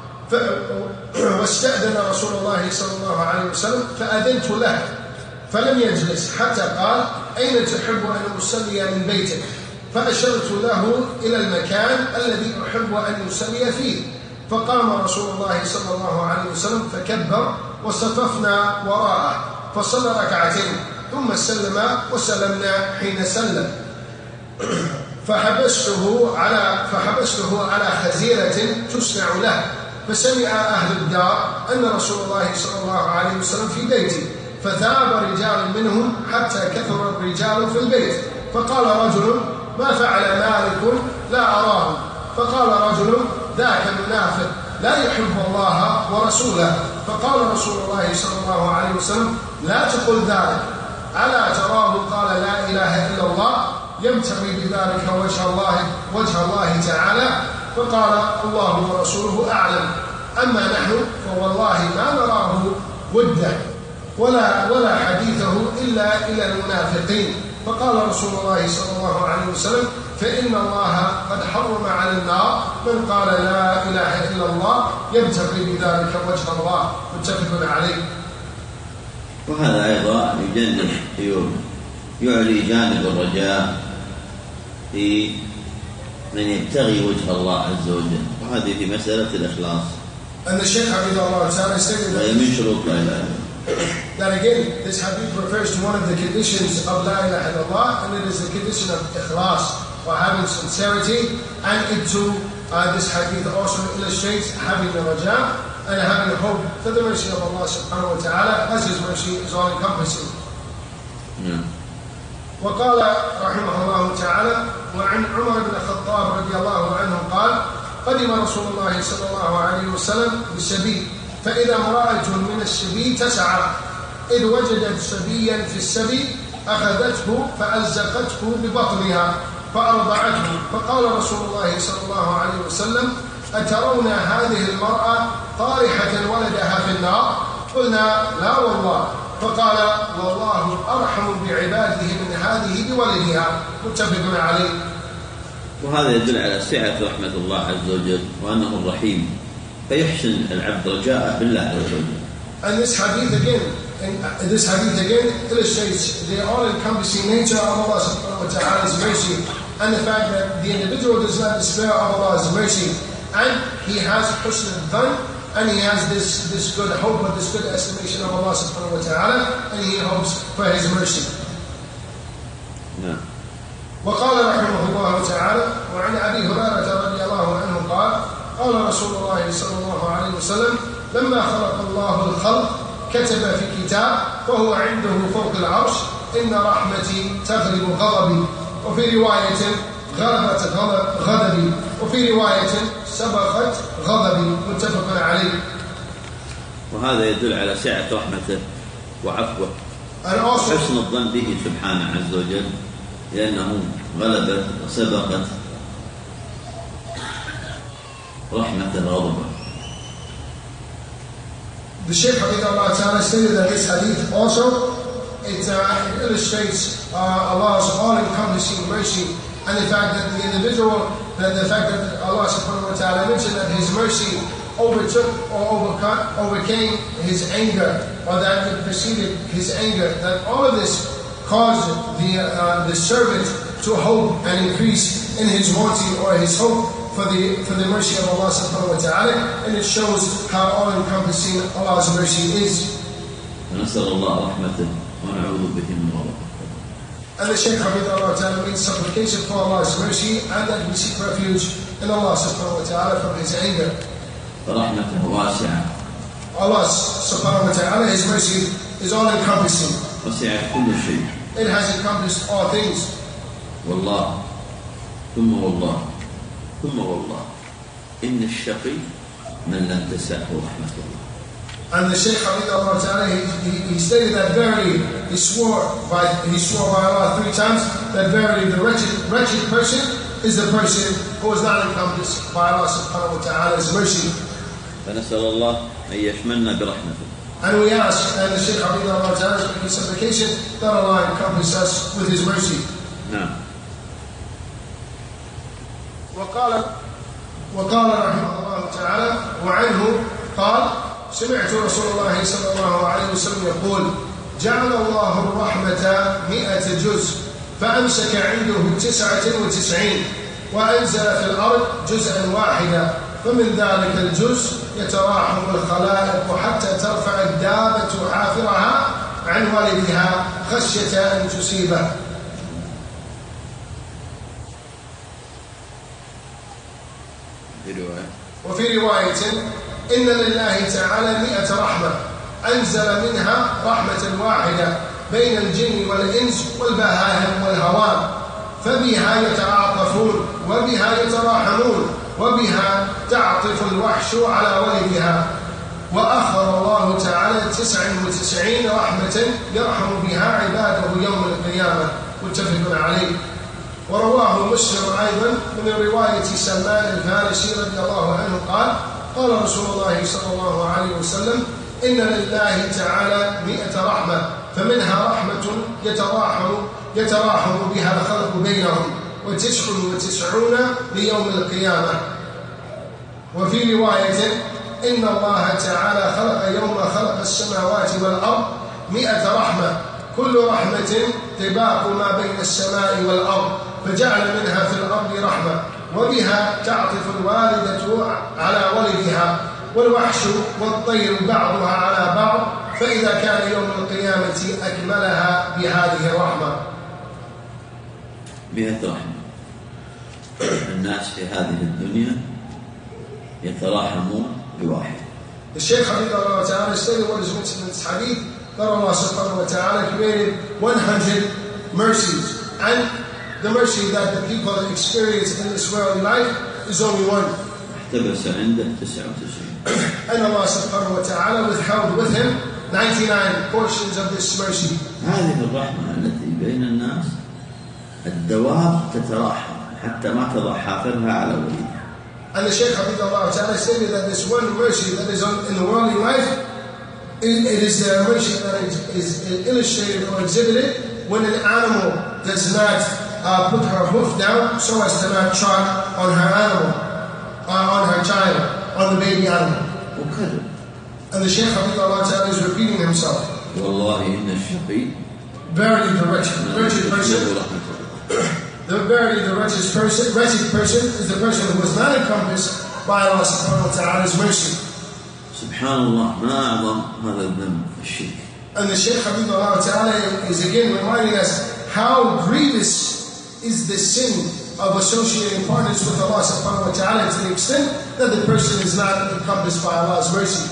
واستأذن رسول الله صلى الله عليه وسلم فأذنت له فلم يجلس حتى قال: أين تحب أن أصلي من بيتك؟ فأشرت له إلى المكان الذي أحب أن يصلي فيه، فقام رسول الله صلى الله عليه وسلم فكبر وصففنا وراءه فصلى ركعتين ثم سلم وسلمنا حين سلم، فحبسته على خزيرة تصنع له، فسمع أهل الدار أن رسول الله صلى الله عليه وسلم في بيته، فذاب رجال منهم حتى كثر الرجال في البيت، فقال رجل: ما فعل مالك لا أراه. فقال رجل: ذاك منافق لا يحب الله ورسوله. فقال رسول الله صلى الله عليه وسلم: لا تقل ذلك، ألا تراه قال لا إله إلا الله يبتغي بذلك وجه الله تعالى؟ فقال: الله ورسوله أعلم، أما نحن فوالله ما نراه وده ولا حديثه إلا إلى المنافقين. فقال رسول الله صلى الله عليه وسلم: فإن الله قد حرم على النار من قال لا إله إلا الله يبتغي بذلك وجه الله. متفق عليه. وهذا أيضا يعلي جانب الرجاء في من يبتغي وجه الله عز وجل، وهذه في مسألة الإخلاص. And the Shaykh Hafidahullah Ta'ala stated that again, this hadith refers to one of the conditions of La ilaha illallah, and it is the condition of ikhlas, or having sincerity, and it too, this hadith also illustrates having the raja and having hope for the mercy of Allah subhanahu wa ta'ala, as His mercy is all encompassing. وقال رحمه الله تعالى: وعن عمر بن الخطاب رضي الله عنه قال: قدم رسول الله صلى الله عليه وسلم بالسبي، فإذا امرأة من السبي تسعى، إذ وجدت سبيا في السبي أخذته فألزقته ببطنها فأرضعته، فقال رسول الله صلى الله عليه وسلم: أترون هذه المرأة طارحة ولدها في النار؟ قلنا: لا والله. فقال: والله أرحم بعباده من هذه بولدها. متفق عليه. وهذا يدل على سعة رحمة الله عز وجل وأنه الرحيم، فيحسن العبد رجاء بالله عز وجل. And this hadith again illustrates the all-encompassing nature of Allah subhanahu wa ta'ala's mercy, and the fact that the individual does not despair of Allah's mercy, and he has husn al-dhan, and he has this good hope, or this good estimation of Allah subhanahu wa ta'ala, and he hopes for His mercy. No. وقال رحمه الله تعالى: وعن أبي هريرة رضي الله عنه قال: قال رسول الله صلى الله عليه وسلم: لما خلق الله الخلق كتب في كتاب وهو عنده فوق العرش: إن رحمتي تغلب غضبي، وفي رواية غلبت غضبي، وفي رواية سبقت غضبي، متفق عليه. وهذا يدل على سعة رحمته وعفوه وحسن الظن به سبحانه عز وجل، لأنه غلبت وسبقت رحمة غضبه. The Shaykh Hafidhullah Ta'ala stated that this hadith also it illustrates Allah's all-encompassing mercy, and the fact that the individual, the fact that Allah subhanahu wa ta'ala mentioned that His mercy overtook or overcame His anger, or that it preceded His anger, that all of this caused the servant to hope and increase in his wanting or his hope for the mercy of Allah subhanahu wa ta'ala, and it shows how all-encompassing Allah's mercy is. ونسأل الله رحمته ونعوذ به من غضبه. And the Shaykh Hafidhullah Ta'ala made supplication for Allah's mercy, and that we seek refuge in Allah subhanahu wa ta'ala from His anger. فرحمته واسعة. Allah subhanahu wa ta'ala, His mercy is all-encompassing. وسعت كل شيء. It has encompassed all things. والله ثم والله ثم والله إن الشقي من لم تسعه رحمة الله. And the Shaykh Hafidhullah Ta'ala, he stated that verily, he swore by Allah 3 times, that verily the wretched person is the person who is not encompassed by Allah subhanahu wa ta'ala's mercy. فنسأل الله أن يشملنا برحمته. And we ask, and the Shaykh Hafidhullah Ta'ala is making supplication that Allah encompass us with His mercy. نعم. وقال رحمه الله تعالى: وعنه قال: سمعت رسول الله صلى الله عليه وسلم يقول: جعل الله الرحمة 100 جزء فأمسك عنده 99 وأنزل في الأرض جزءا واحدا، فمن ذلك الجزء يتراحم الخلائق حتى ترفع الدابة حافرها عن والدها خشية أن تصيبه. وفي رواية: إن لله تعالى 100 رحمة أنزل منها رحمة واحدة بين الجن والإنس والبهائم والهوام، فبها يتعاطفون وبها يتراحمون وبها تعطف الوحش على ولدها. وأخر الله تعالى 99 رحمة يرحم بها عباده يوم القيامة، متفق عليه. ورواه مسلم أيضا من رواية سلمان الفارسي رضي الله عنه قال: قال رسول الله صلى الله عليه وسلم: إن لله تعالى 100 رحمة، فمنها رحمة يتراحم بها الخلق بينهم، 99 ليوم القيامة. وفي رواية: إن الله تعالى خلق يوم خلق السماوات والأرض 100 رحمة، كل رحمة طباق ما بين السماء والأرض، فجعل منها في الأرض رحمة، وبها تعطف الوالدة على ولدها، والوحش والطير بعضها على بعض، فإذا كان يوم القيامة أكملها بهذه الرحمة. 100 رحمة. الناس في هذه الدنيا يتراحمون بواحد. The Shaykh Hafidhullah Ta'ala stated what is mentioned in this hadith, that Allah subhanahu wa ta'ala created 100 mercies, and the mercy that the people experience in this world life is only one. احتبس عنده 99. And Allah subhanahu wa ta'ala withheld with him 99 portions of this mercy. هذه الرحمة التي بين الناس الدواب تتراحم حتى ما تضع حافرها على وليدها. And the Shaykh Hafidhullah Ta'ala stated that this one mercy that is in the worldly life, it is the mercy that is illustrated or exhibited when an animal does not put her hoof down so as to not trot on her animal, on her child, on the baby animal. وكذا. And the Shaykh Hafidhullah Ta'ala is repeating himself. والله إن الشقي Verily the wretched person, Verily the wretched person is the person who is not encompassed by Allah subhanahu wa ta'ala's mercy. Subhanallah, ما أعظم هذا الذنب الشرك. And the Shaykh Hafidhullah Ta'ala is again reminding us how grievous is the sin of associating partners with Allah subhanahu wa ta'ala to the extent that the person is not encompassed by Allah's mercy.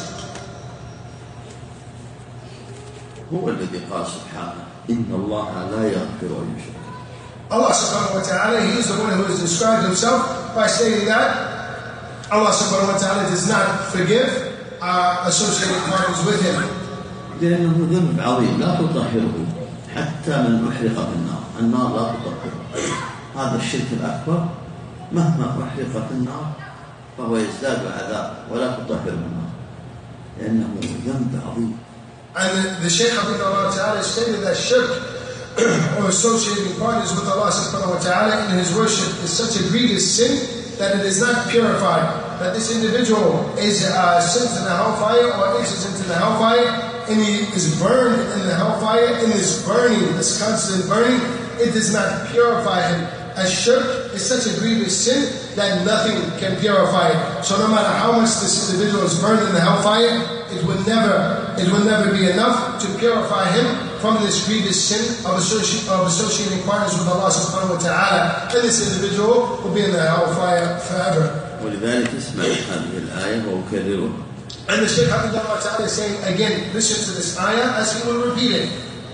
هو الذي قال سبحانه إن الله لا يغفر أن يشرك. Allah subhanahu wa ta'ala, He is the one who has described Himself by saying that Allah subhanahu wa ta'ala does not forgive associating partners with Him. لأنه ذنب عظيم لا تطهره حتى من أحرق في النار. النار لا تطهره. هذا الشرك الأكبر مهما أحرق في النار فهو يزداد عذاب ولا تطهره النار لأنه ذنب عظيم. And the Shaykh Hafidhullah Ta'ala stated that shirk or associating partners with Allah subhanahu wa ta'ala in his worship is such a grievous sin that it is not purified. That this individual is sent to the hellfire or enters into the hellfire and he is burned in the hellfire. In this burning, this constant burning, it does not purify him. As shirk is such a grievous sin that nothing can purify it. So no matter how much this individual is burned in the hellfire, it will never be enough to purify him from this grievous sin of associating partners with Allah subhanahu wa ta'ala. And this individual will be in the hellfire forever. ولذلك اسمع هذه الآية وأكررها. And the Shaykh Hafidhullah Ta'ala is saying again, listen to this ayah as he will repeat it.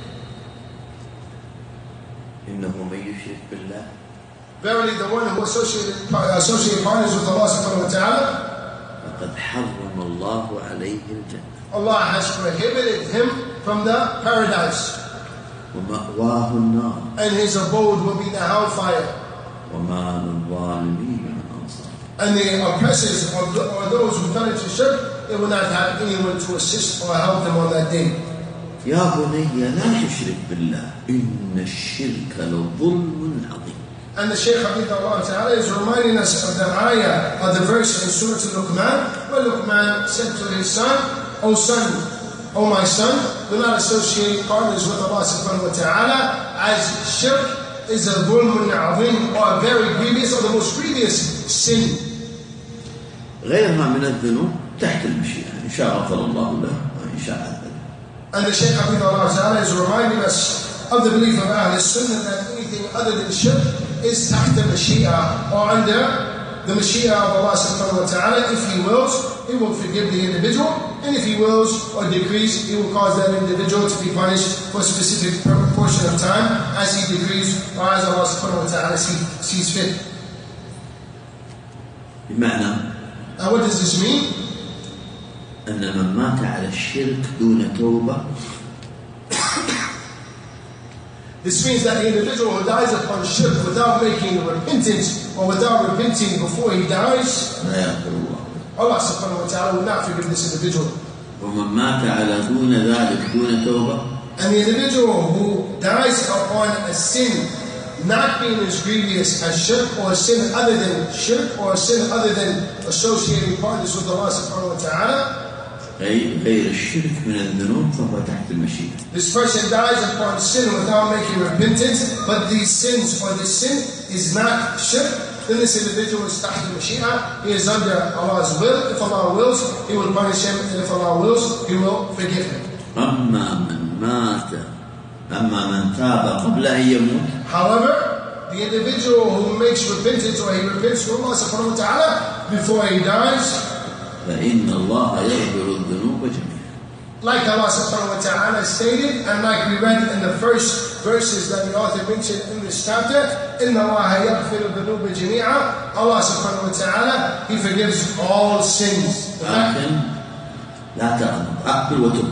إنه من يشرك بالله. Verily the one who associate partners with Allah subhanahu wa ta'ala, فقد حرم الله عليه الجنة. Allah has prohibited him from the paradise. ومأواه النار. And his abode will be the hellfire. وما للظالمين من أنصار. And the oppressors or those who fell into shirk, they will not have anyone to assist or help them on that day. يا بني لا تشرك بالله إن الشرك لظلم عظيم. And the Shaykh Hafidhullah Ta'ala is reminding us of the ayah of the verse in Surah Al-Luqman, where Luqman said to his son, O son, O my son, do not associate partners with Allah subhanahu wa ta'ala, as shirk is a dhulmun azim, or a very grievous or the most grievous sin. غيرها من الذنوب تحت المشيئة إن شاء غفر الله له وإن شاء عذبه. And the Shaykh Hafidhullah Ta'ala is reminding us of the belief of Ahl Sunnah that anything other than shirk is tahta mashi'ah, or under the mashi'ah of Allah subhanahu wa ta'ala. If He wills, He will forgive the individual, and if He wills or decrees, He will cause that individual to be punished for a specific portion of time as He decrees or as Allah subhanahu wa ta'ala sees fit. بمعنى Now what does this mean? أن من مات على الشرك دون توبة. This means that the individual who dies upon shirk without making repentance or without repenting before he dies, Allah subhanahu wa ta'ala will not forgive this individual. ومن مات على دون ذلك دون توبة. And the individual who dies upon a sin not being as grievous as shirk, or a sin other than shirk, or a sin other than associating partners with Allah subhanahu wa ta'ala, غير الشرك من الذنوب فهو تحت المشيئة. This person dies upon sin without making repentance, but these sins or this sin is not shirk, then this individual is tahta mashi'ah. He is under Allah's will. If Allah wills, He will punish him, and if Allah wills, He will forgive him. أما من تاب قبل أن يموت. However, the individual who makes repentance or he repents to Allah subhanahu wa ta'ala before he dies, فإن الله يغفر الذنوب جميعا. Like Allah subhanahu wa ta'ala stated, and like we read in the first verses that the author mentioned in this chapter, إِنَّ اللَّهَ يَغْفِرُ الذُّنُوبَ جَمِيعًا. Allah subhanahu wa ta'ala, He forgives all sins. لكن لا تقنط أقبل وتب.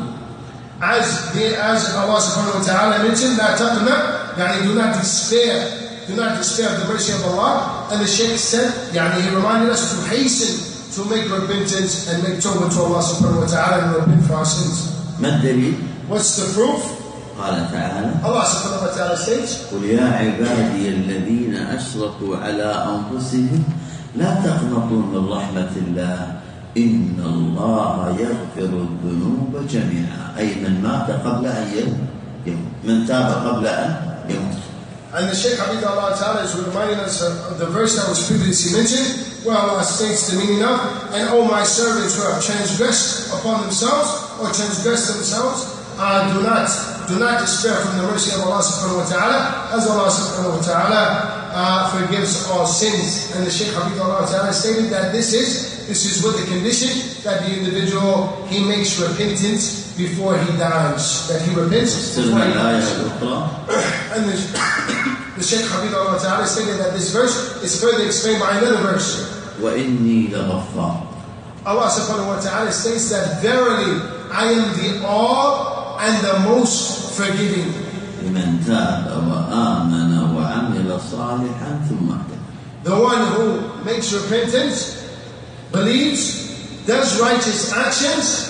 As Allah subhanahu wa ta'ala mentioned, لا تقنط, يعني do not despair. Do not despair of the mercy of Allah. And the Shaykh said, يعني he reminded us to hasten to make repentance and make tawbah to Allah subhanahu wa ta'ala and repent for our sins. ما الدليل؟ What's the proof? قال تعالى Allah subhanahu wa ta'ala states, قل يا عبادي الذين أسرفوا على أنفسهم لا تقنطوا من رحمة الله إن الله يغفر الذنوب جميعا. أي من مات قبل أن يموت، من تاب قبل أن يموت. And the Shaykh Hafidhahullah Ta'ala is reminding us of the verse that was previously mentioned, where Allah states the meaning of, and O my servants who have transgressed upon themselves, or transgressed themselves, do not despair from the mercy of Allah subhanahu wa ta'ala, as Allah subhanahu wa ta'ala forgives all sins. And the Shaykh Hafidhahullah Ta'ala stated that this is with the condition that the individual, he makes repentance before he dies, that he repents before he dies. And the Shaykh Hafidhahullah Ta'ala stated that this verse is further explained by another verse. وَإِنِّي لَغَفَّارٌ. Allah subhanahu wa ta'ala states that verily I am the all and the most forgiving. لمن تاب وآمن وعمل صالحا ثم اهتدى. The one who makes repentance, believes, does righteous actions,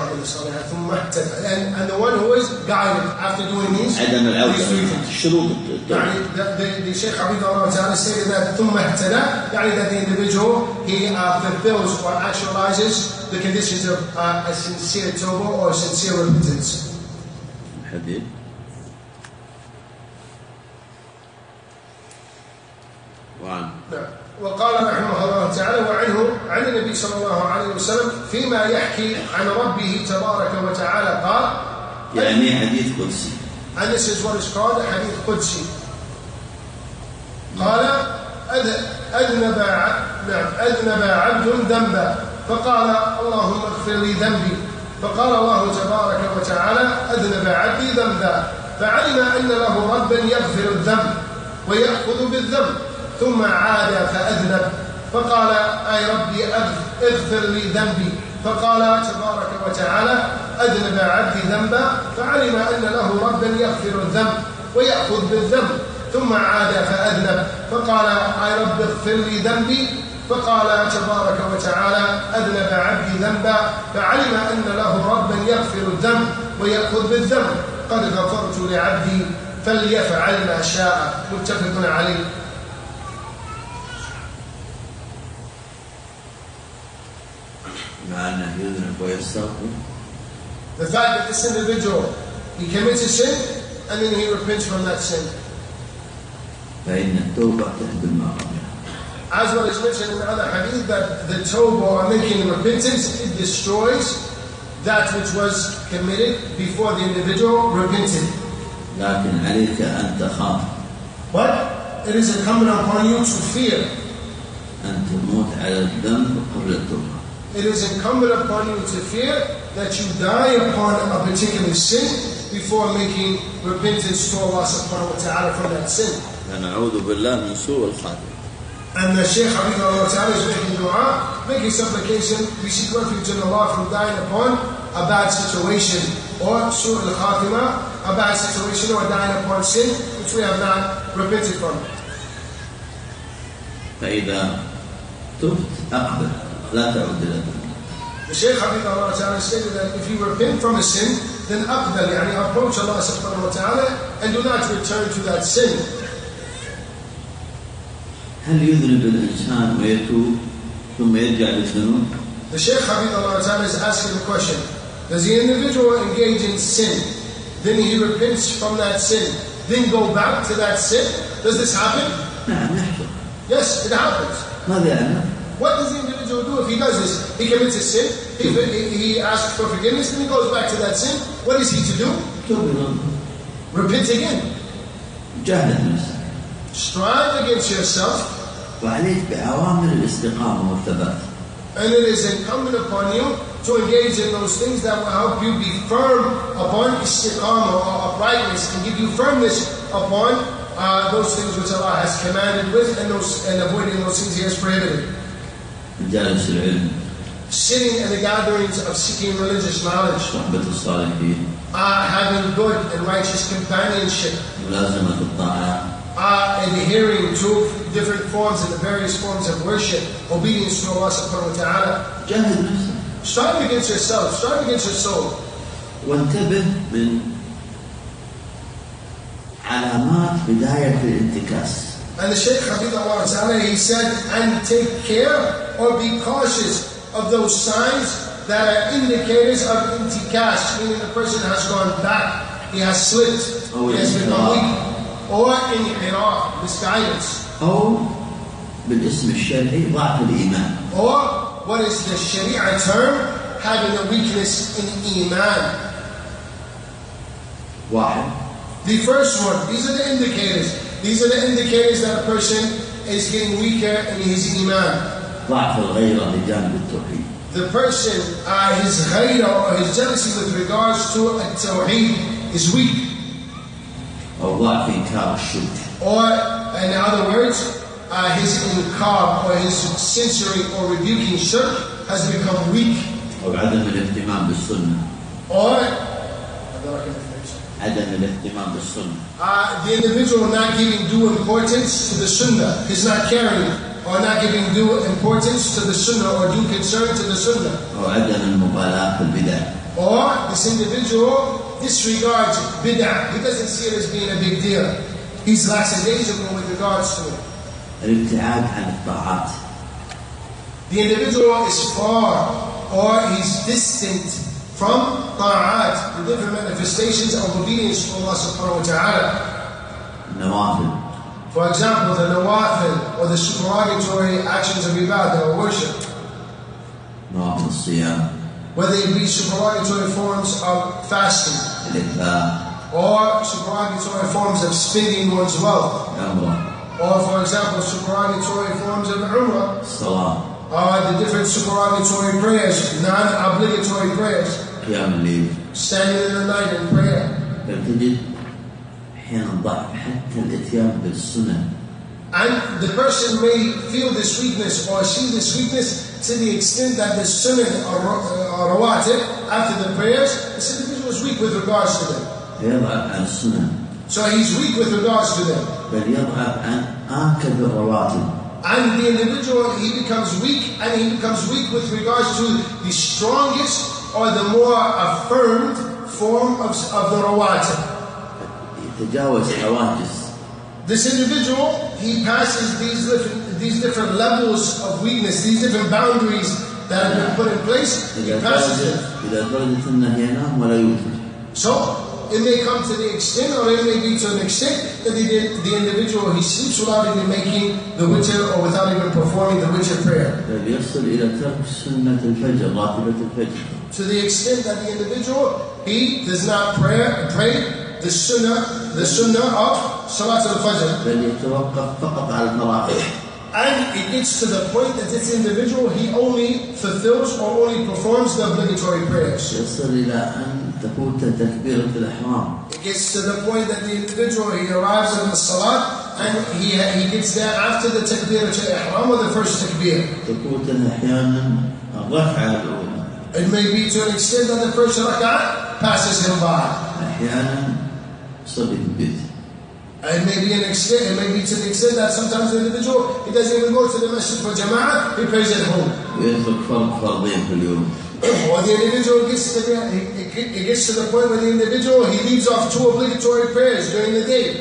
and the one who is guided after doing these three things. The Shaykh Hafidhahullah Ta'ala stated that ثم اهتدى, that the individual, he fulfills or actualizes the conditions of a sincere tawbah or sincere repentance. Hadith. وقال رحمه الله تعالى وعنه عن النبي صلى الله عليه وسلم فيما يحكي عن ربه تبارك وتعالى قال, يعني حديث قدسي. And this is what is called حديث قدسي. قال أذنب عبد ذنبا فقال اللهم اغفر لي ذنبي فقال الله تبارك وتعالى أذنب عبدي ذنبا فعلم أن له ربا يغفر الذنب ويأخذ بالذنب ثم عاد فأذنب فقال أي ربي اغفر لي ذنبي فقال تبارك وتعالى أذنب عبدي ذنبا فعلم أن له ربا يغفر الذنب ويأخذ بالذنب ثم عاد فأذنب فقال أي رب اغفر لي ذنبي فقال تبارك وتعالى أذنب عبدي ذنبا فعلم أن له ربا يغفر الذنب ويأخذ بالذنب قد غفرت لعبدي فليفعل ما شاء. متفق عليه. The fact that this individual, he commits a sin and then he repents from that sin. As what is mentioned in the other hadith, that the tawbah or making repentance, it destroys that which was committed before the individual repented. But it is incumbent upon you to fear. It is incumbent upon you to fear that you die upon a particular sin before making repentance to Allah subhanahu wa ta'ala from that sin. And the Shaykh Hafidhahullah Ta'ala is making dua, making supplication, we seek refuge in Allah from dying upon a bad situation, or su'ul khatimah, a bad situation, or dying upon sin which we have not repented from. The Shaykh Hafidhahullah Ta'ala stated that if you repent from a sin, then approach Allah subhanahu wa ta'ala and do not return to that sin. هل يذنب الإنسان ويتوب ثم يرجع للذنوب؟ The Shaykh Hafidhahullah Ta'ala is asking the question, does the individual engage in sin, then he repents from that sin, then go back to that sin? Does this happen? Yes, it happens. What does the individual do if he does this? He commits a sin, he asks for forgiveness, then he goes back to that sin. What is he to do? Repent again. Strive against yourself. And it is incumbent upon you to engage in those things that will help you be firm upon istiqamah or uprightness and give you firmness upon those things which Allah has commanded with and avoiding those things He has prohibited. Sitting in the gatherings of seeking religious knowledge, having good and righteous companionship, adhering to different forms and the various forms of worship, obedience to Allah subhanahu wa ta'ala. Strive against yourself, strive against your soul. وانتبه من علامات بداية الانتكاس. And the Shaykh Hafidhahullah Ta'ala, he said, and take care or be cautious of those signs that are indicators of intikas, meaning the person has gone back, he has slipped, he has become weak. or انحراف, misguidance, أو بالاسم الشرعي ضعف الإيمان. or what is the Sharia term, having a weakness in Iman. واحد. The first one, these are the indicators. These are the indicators that a person is getting weaker in his Iman. ضعف الغيرة لجانب التوحيد. The person, his ghayra or his jealousy with regards to at-tawheed is weak. أو ضعف إنكار الشرك. Or, in other words, his inkar or his censoring or rebuking shirk has become weak. أو عدم الاهتمام بالسنة. Or, عدم الاهتمام بالسنة. The individual not giving due importance to the sunnah, he's not caring or not giving due importance to the sunnah or due concern to the sunnah. أو عدم المبالاة بالبدع. Or this individual disregards bid'ah. He doesn't see it as being a big deal. He's lackadaisical with regards to it. الابتعاد عن الطاعات. The individual is far or he's distant from ta'at, the different manifestations of obedience to Allah subhanahu wa ta'ala. النوافل. For example, the nawafil or the supererogatory actions of ibadah or worship. نوافل الصيام. Whether it be supererogatory forms of fasting الإنفاق. or supererogatory forms of spending one's wealth. العمرة. Or for example, supererogatory forms of umrah. الصلاة. The different supererogatory prayers, non-obligatory prayers. قيام الليل. Standing in the night in prayer. بل تجد أحيانا ضعف حتى الإتيان بالسنن. And the person may feel this weakness or see this weakness to the extent that the sunnah or rawatib, after the prayers, this individual is weak with regards to them. يضعف عن السنن. So he's weak with regards to them. بل يضعف عن آكد الرواتب. And the individual, he becomes weak, and he becomes weak with regards to the strongest or the more affirmed form of the rawatib. يتجاوز حواجز. This individual, he passes these different levels of weakness, these different boundaries that have been put in place. He passes them. إذا درجة أنه ينام ولا يوتر. So it may come to the extent, or it may be to an extent, that the individual, he sleeps without even making the witr or without even performing the witr prayer. بل يصل إلى ترك سنة الفجر راتبة الفجر. To the extent that the individual, he does not pray the sunnah of Salat al-Fajr. بل يتوقف فقط على الفرائض. And it gets to the point that this individual, he only fulfills or only performs the obligatory prayers. يصل إلى أن تفوت تكبيرة الإحرام. It gets to the point that the individual, he arrives in the Salat and he gets there after the Takbirat al-Ihram or the first Takbir. تفوته أحيانا الركعة الأولى. It may be to an extent that the first rak'ah passes him by. أحيانا يصلي في البيت. It may be to the extent that sometimes the individual, he doesn't even go to the masjid for jama'ah, he prays at home. ويترك فرضين في اليوم. Or the individual gets to the point where the individual, he leaves off 2 obligatory prayers during the day.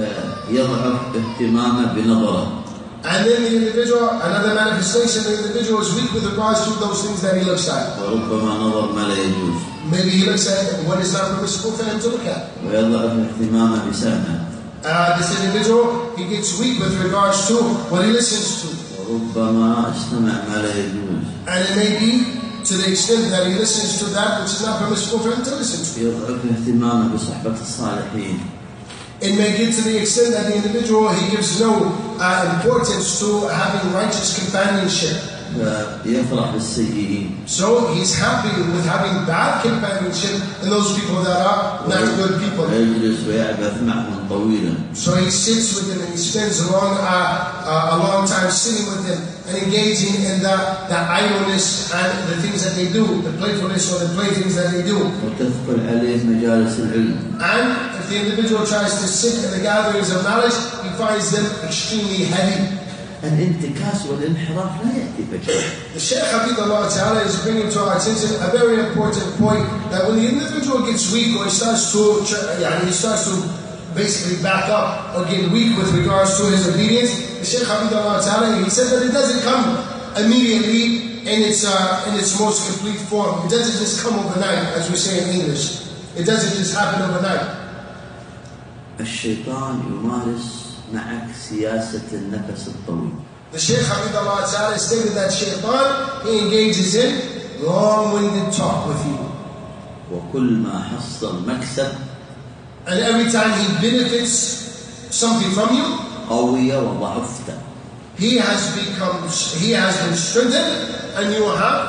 فيضعف اهتمامه بنظره. And then the individual, another manifestation, the individual is weak with regards to those things that he looks at. وربما نظر ما لا يجوز. Maybe he looks at what is not permissible for him to look at. ويضعف اهتمامه بسمعه. This individual, he gets weak with regards to what he listens to. وربما استمع ما لا يجوز. And it may be to the extent that he listens to that which is not permissible for him to listen to. يضعف اهتمامه بصحبة الصالحين. It may get to the extent that the individual, he gives no importance to having righteous companionship. فيفرح بالسيئين. So he's happy with having bad companionship and those people that are not good people. ويجلس ويعبث معهم طويلا. So he sits with them and he spends a long time sitting with them and engaging in the idleness and the things that they do, the playfulness or the playthings that they do. وتثقل عليه مجالس العلم. And if the individual tries to sit in the gatherings of knowledge, he finds them extremely heavy. الانتكاس والانحراف لا يأتي فجأة. The Shaykh Hafidhullah Ta'ala is bringing to our attention a very important point, that when the individual gets weak or he starts to basically back up or get weak with regards to his obedience, the Shaykh Hafidhullah Ta'ala, he said that it doesn't come immediately in its most complete form. It doesn't just come overnight, as we say in English. It doesn't just happen overnight. الشيطان يمارس معك سياسة النفس الطويل. The Shaykh Hafidhullah Ta'ala stated that Shaitan, he engages in long-winded talk with you. وكل ما حصل مكسب And every time he benefits something from you, قوي وضعفت. he has been strengthened, and you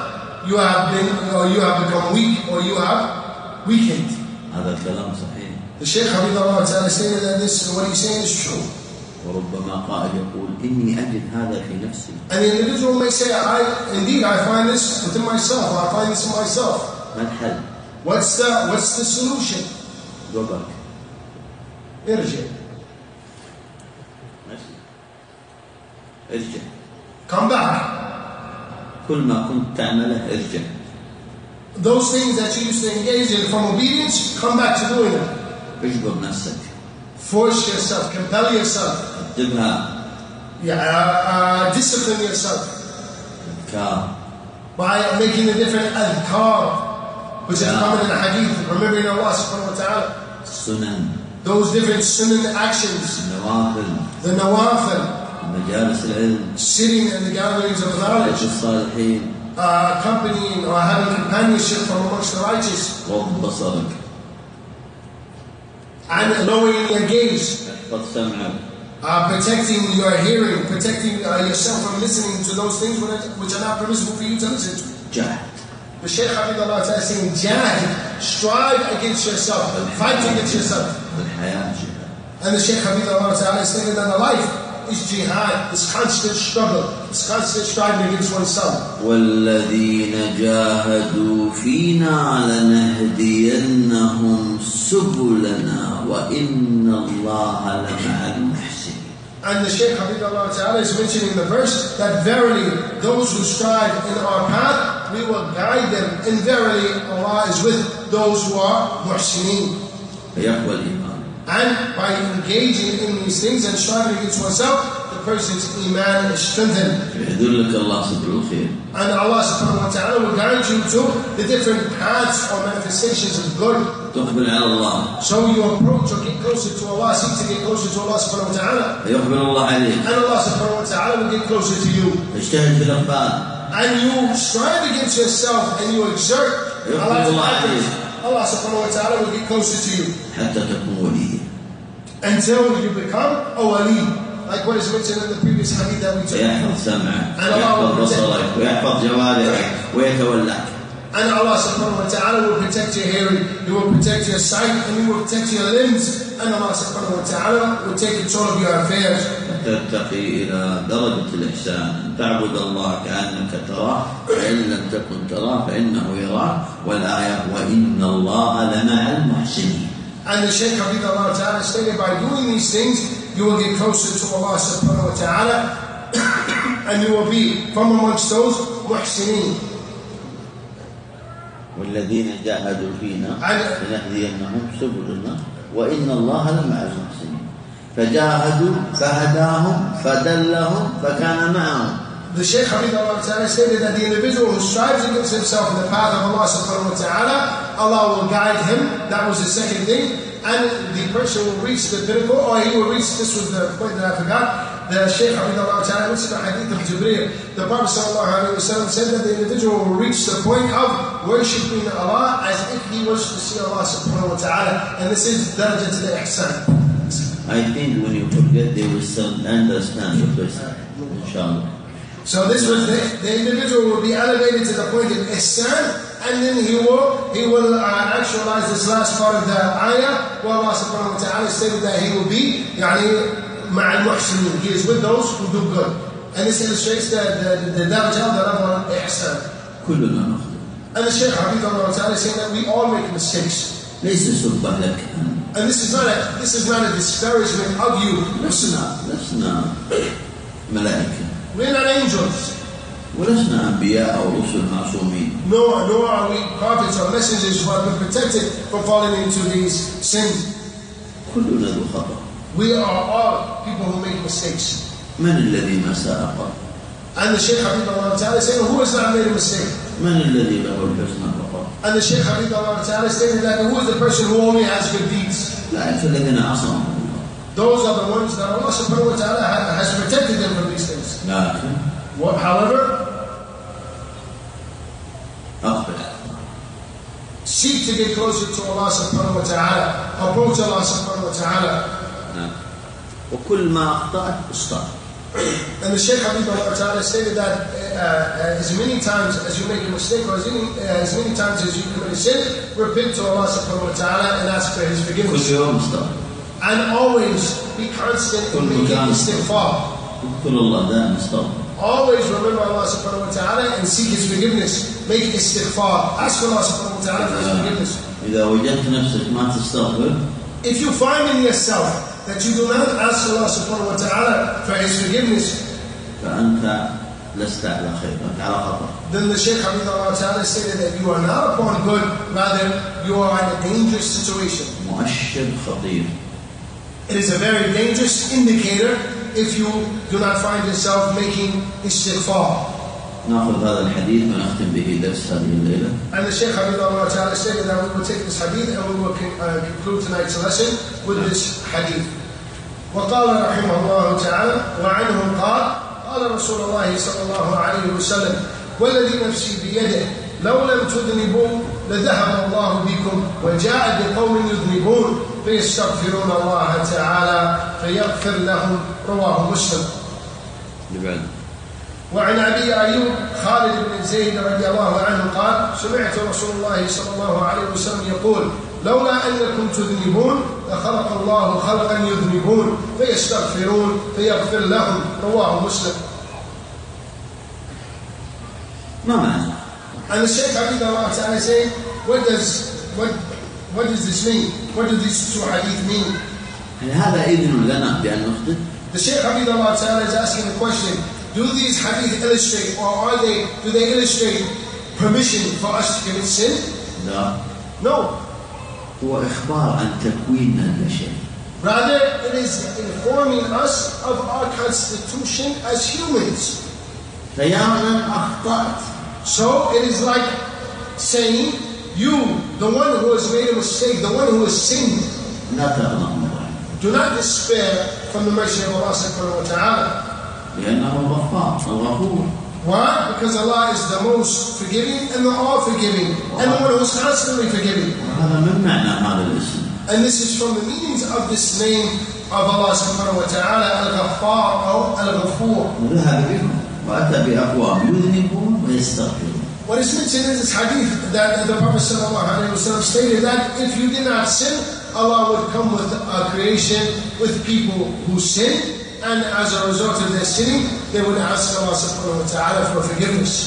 have become weak, or you have weakened. هذا الكلام صحيح. The Shaykh Hafidhullah Ta'ala stated that what he's saying is true. وربما قائل يقول إني أجد هذا في نفسي. And the individual may say, I find this within myself, or I find this in myself. ما الحل؟ What's the solution? جوابك. ارجع. ارجع. Come back. كل ما كنت تعمله ارجع. Those things that you used to engage in from obedience, come back to doing them. اجبر نفسك. Force yourself, compel yourself. أدبها. Discipline yourself. أذكار. By making the different adhkar, which is common in the hadith, remembering Allah subhanahu wa ta'ala. السنن. Those different sunnah actions. النوافل. The nawafil. مجالس العلم. Sitting in the gatherings of knowledge. الصالحين. Accompanying or having companionship from amongst the righteous. غض بصرك. And lowering your gaze. احفظ سمعك. Protecting your hearing, protecting yourself from listening to those things which are not permissible for you to listen to. جاهد. The Shaykh Hafidhullah Ta'ala is saying, jahid, strive against yourself, fight against yourself. الحياة جهاد. And the Shaykh Hafidhullah Ta'ala is saying that the life is jihad, it's constant struggle, it's constant striving against oneself. والذين جاهدوا فينا لنهدينهم سبلنا وإن الله لمع المحسنين. And the Shaykh Hafidhullah Ta'ala is mentioning in the verse that verily those who strive in our path, we will guide them, and verily Allah is with those who are muhsineen. فيقوى الإيمان. And by engaging in these things and striving against oneself, the person's iman is strengthened. يدلك الله سبل الخير. And Allah subhanahu wa ta'ala will guide you to the different paths or manifestations of good. تقبل على الله. So you approach or get closer to Allah, seek to get closer to Allah subhanahu wa ta'ala. فيقبل الله عليك. And Allah subhanahu wa ta'ala will get closer to you. اجتهد في الأخبار. And you strive against yourself and you exert Allah subhanahu wa ta'ala will get closer to you. حتى تكون وليا. Until you become a wali. Like what is mentioned in the previous hadith that we took. ويحفظ سمعك ويحفظ بصرك ويحفظ جوارحك ويتولاك. And Allah subhanahu wa ta'ala will protect your hearing, He will protect your sight, and He will protect your limbs. And Allah subhanahu wa ta'ala will take control of your affairs. ترتقي إلى درجة الإحسان أن تعبد الله كأنك تراه فإن لم تكن تراه فإنه يراك والآية وإن الله لمع المحسنين. And the Shaykh Hafidhullah Ta'ala stated by doing these things, you will get closer to Allah subhanahu wa ta'ala and you will be from amongst those muhsineen. والذين جاهدوا فينا لنهدينهم سبلنا وإن الله لمع المحسنين. فجاهدوا فهداهم فدلهم فكان معهم. The Shaykh Hafidhullah Ta'ala stated that the individual who strives against himself in the path of Allah subhanahu wa ta'ala, Allah will guide him. That was the second thing. And the person will reach the pinnacle, or he will reach, this was the point that I forgot, the Shaykh Hafidhullah Ta'ala mentioned the hadith of Jibreel. The Prophet sallallahu alayhi wa sallam said that the individual will reach the point of worshipping Allah as if he was to see Allah subhanahu wa ta'ala. And this is darajat al-ihsan. I think when you forget, they will still understand the question, inshallah. So this was the individual will be elevated to the point of ihsan, and then he will actualize this last part of the ayah where Allah subhanahu wa ta'ala stated that he will be مع المحسنين. He is with those who do good. And this illustrates the darajah, the level of ihsan. كلنا نخطئ. And the Shaykh Hafidhullah Ta'ala is saying that we all make mistakes. ليس سبا لك. And this is not a disparagement of you. لسنا ملائكة. We're not angels. ولسنا أنبياء أو رسل معصومين. Nor are we prophets or messengers who have been protected from falling into these sins. كلنا ذو خطأ. We are all people who make mistakes. من الذي ما ساء قط؟ And the Shaykh Hafidhullah Ta'ala saying, who has not made a mistake? من الذي له الحسنى فقط؟ And the Shaykh Hafidhullah Ta'ala stated that who is the person who only has good deeds? لا الذين عصوا those are the ones that Allah subhanahu wa ta'ala has protected them from these things. However, seek to get closer to Allah subhanahu wa ta'ala, approach Allah subhanahu wa ta'ala. وكل ما أخطأت استغفر. And the Shaykh Habibullah Ta'ala stated that as many times as you make a mistake or as many times as you commit a sin, repent to Allah subhanahu wa ta'ala and ask for His forgiveness. And always be constant in making istighfar. Always remember Allah subhanahu wa ta'ala and seek His forgiveness. Make istighfar. Ask Allah subhanahu wa ta'ala for His forgiveness. If you find in yourself that you do not ask Allah subhanahu wa ta'ala for His forgiveness, then the Shaykh Habibullah Ta'ala stated that you are not upon good, rather you are in a dangerous situation. It is a very dangerous indicator if you do not find yourself making istighfar. نأخذ هذا الحديث ونختم به درس هذه الليلة. And the Shaykh Habibullah Ta'ala stated that we will take this hadith and we will conclude tonight's lesson with this hadith. وقال رحمه الله تعالى وعنه قال رسول الله صلى الله عليه وسلم والذي نفسي بيده لو لم تذنبوا لذهب الله بكم وجاء بقوم يذنبون فيستغفرون الله تعالى فيغفر لهم رواه مسلم. وعن أبي أيوب خالد بن زيد رضي الله عنه قال سمعت رسول الله صلى الله عليه وسلم يقول لولا أنكم تذنبون لخلق الله خلقا يذنبون فيستغفرون فيغفر لهم رواه مسلم. ما معنى؟ And the Shaykh Habibullah Ta'ala is saying, what does this mean? What do these two hadith mean? هذا إذن لنا بأن نخطئ. The Shaykh Habibullah Ta'ala is asking the question, do these hadith illustrate or do they illustrate permission for us to commit sin? No. هو إخبار عن تكوين البشر. Rather, it is informing us of our constitution as humans. فيا من أخطأت. So it is like saying, you, the one who has made a mistake, the one who has sinned, لا تقنط. do not despair from the mercy of Allah subhanahu wa ta'ala. لأنه الغفار الغفور. Why? Because Allah is the most forgiving and the all-forgiving, and the one who is constantly forgiving. هذا من معنى هذا الاسم. And this is from the meanings of this name of Allah subhanahu wa ta'ala, Al-Ghaffar or Al-Ghafur. وذهب بهم وأتى بأقوام يذنبون ويستغفرون. What is mentioned in this hadith that the Prophet sallallahu alaihi wasallam stated that if you did not sin, Allah would come with a creation with people who sin, and as a result of their sinning, they would ask Allah subhanahu wa ta'ala for forgiveness.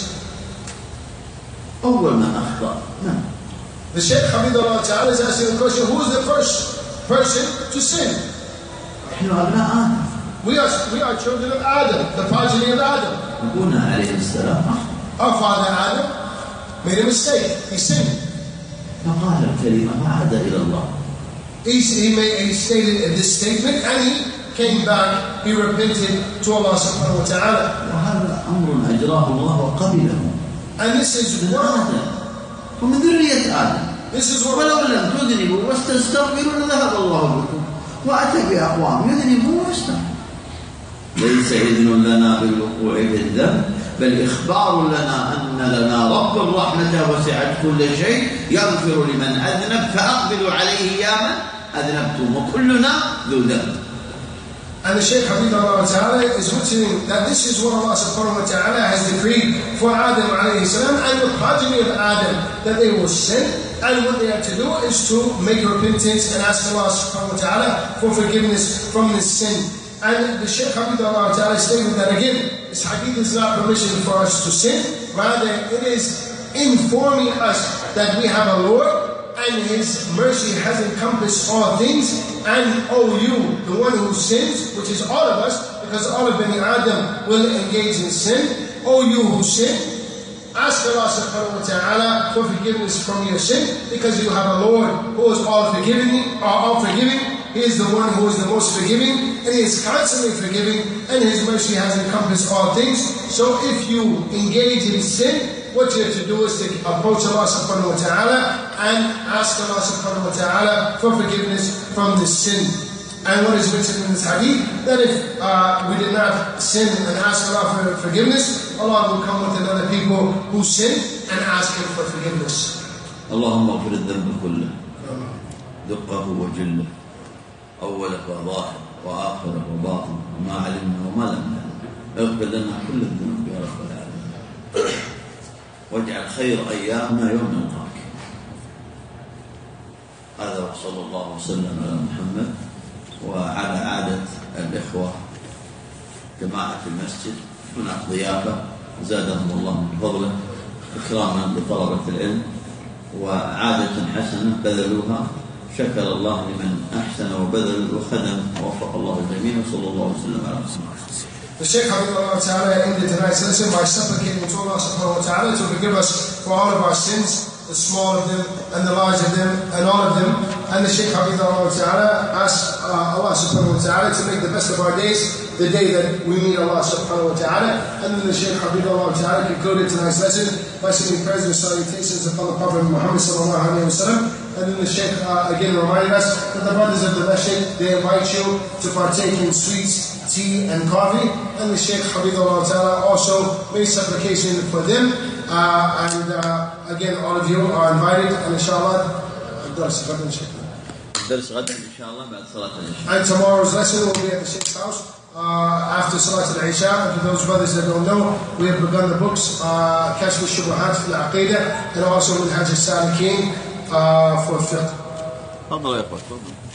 أول من أخطأ من؟ The Shaykh Habibullah Ta'ala is asking the question, who is the first person to sin? نحن أبناء آدم. We are children of Adam, the progeny of Adam. أبونا عليه السلام أخطأ. Our father Adam made a mistake. He sinned. فقال الكلمة وعاد إلى الله. He stated this statement and he came back, he repented to Allah subhanahu wa ta'ala. وهذا أمر أجراه الله وقبله. And this is آدم ومن ذرية آدم. This is what ولو لم تذنبوا واستغفروا لذهب الله بكم وأتى بأقوام يذنبون واستغفروا. ليس إذن لنا بالوقوع في الذنب بل إخبار لنا أن لنا رب الرحمة وسعت كل شيء يغفر لمن أذنب فأقبلوا عليه يا من أذنبتم وكلنا ذو ذنب. And the Shaykh Habibullah Ta'ala is mentioning that this is what Allah subhanahu wa ta'ala has decreed for Adam alayhi salam and the progeny of Adam, that they will sin, and what they have to do is to make repentance and ask Allah subhanahu wa ta'ala for forgiveness from this sin. And the Shaykh Habibullah Ta'ala stated that again, this hadith is not permission for us to sin, rather it is informing us that we have a Lord and His mercy has encompassed all things. And you, the one who sins, which is all of us, because all of Bani Adam will engage in sin. You who sin, ask Allah subhanahu wa ta'ala for forgiveness from your sin, because you have a Lord who is all forgiving. He is the one who is the most forgiving, and He is constantly forgiving, and His mercy has encompassed all things. So if you engage in sin, what you have to do is to approach Allah subhanahu wa ta'ala and ask Allah subhanahu wa ta'ala for forgiveness from this sin. And what is written in this hadith, that if we did not sin and ask Allah for forgiveness, Allah will come with another people who sin and ask Him for forgiveness. اللهم اغفر الذنب كله دقه وجله أوله وظاهره وآخره وباطنه وما علمنا وما لم نعلم اغفر لنا كل الذنوب يا رب العالمين واجعل خير أيامنا يوم نلقاك. هذا وصلى الله وسلم على محمد وعلى عادة الإخوة جماعة المسجد هناك ضيافة زادهم الله من فضله إكراما لطلبة العلم وعادة حسنة بذلوها شكر الله لمن أحسن وبذل وخدم ووفق الله الجميع وصلى الله وسلم على محمد. The Shaykh Habibullah Ta'ala ended tonight's lesson by supplicating to Allah subhanahu wa ta'ala to forgive us for all of our sins, the small of them and the large of them and all of them. And the Shaykh Habibullah Ta'ala asked Allah subhanahu wa ta'ala to make the best of our days, the day that we meet Allah subhanahu wa ta'ala. And then the Shaykh Habibullah Ta'ala concluded tonight's lesson by sending prayers and salutations upon the Prophet Muhammad sallallahu alayhi wa sallam. And then the Shaykh again reminded us that the brothers of the masjid, they invite you to partake in sweets, tea and coffee. And the Shaykh Habibullah Ta'ala also made supplication for them. Again, all of you are invited, and inshallah, and tomorrow's lesson will be at the Shaykh's house after Salat al-Isha. And for those brothers that don't know, we have begun the books Kashf al-Shubuhat fi al-Aqidah and also Minhaj al-Salikin for fiqh.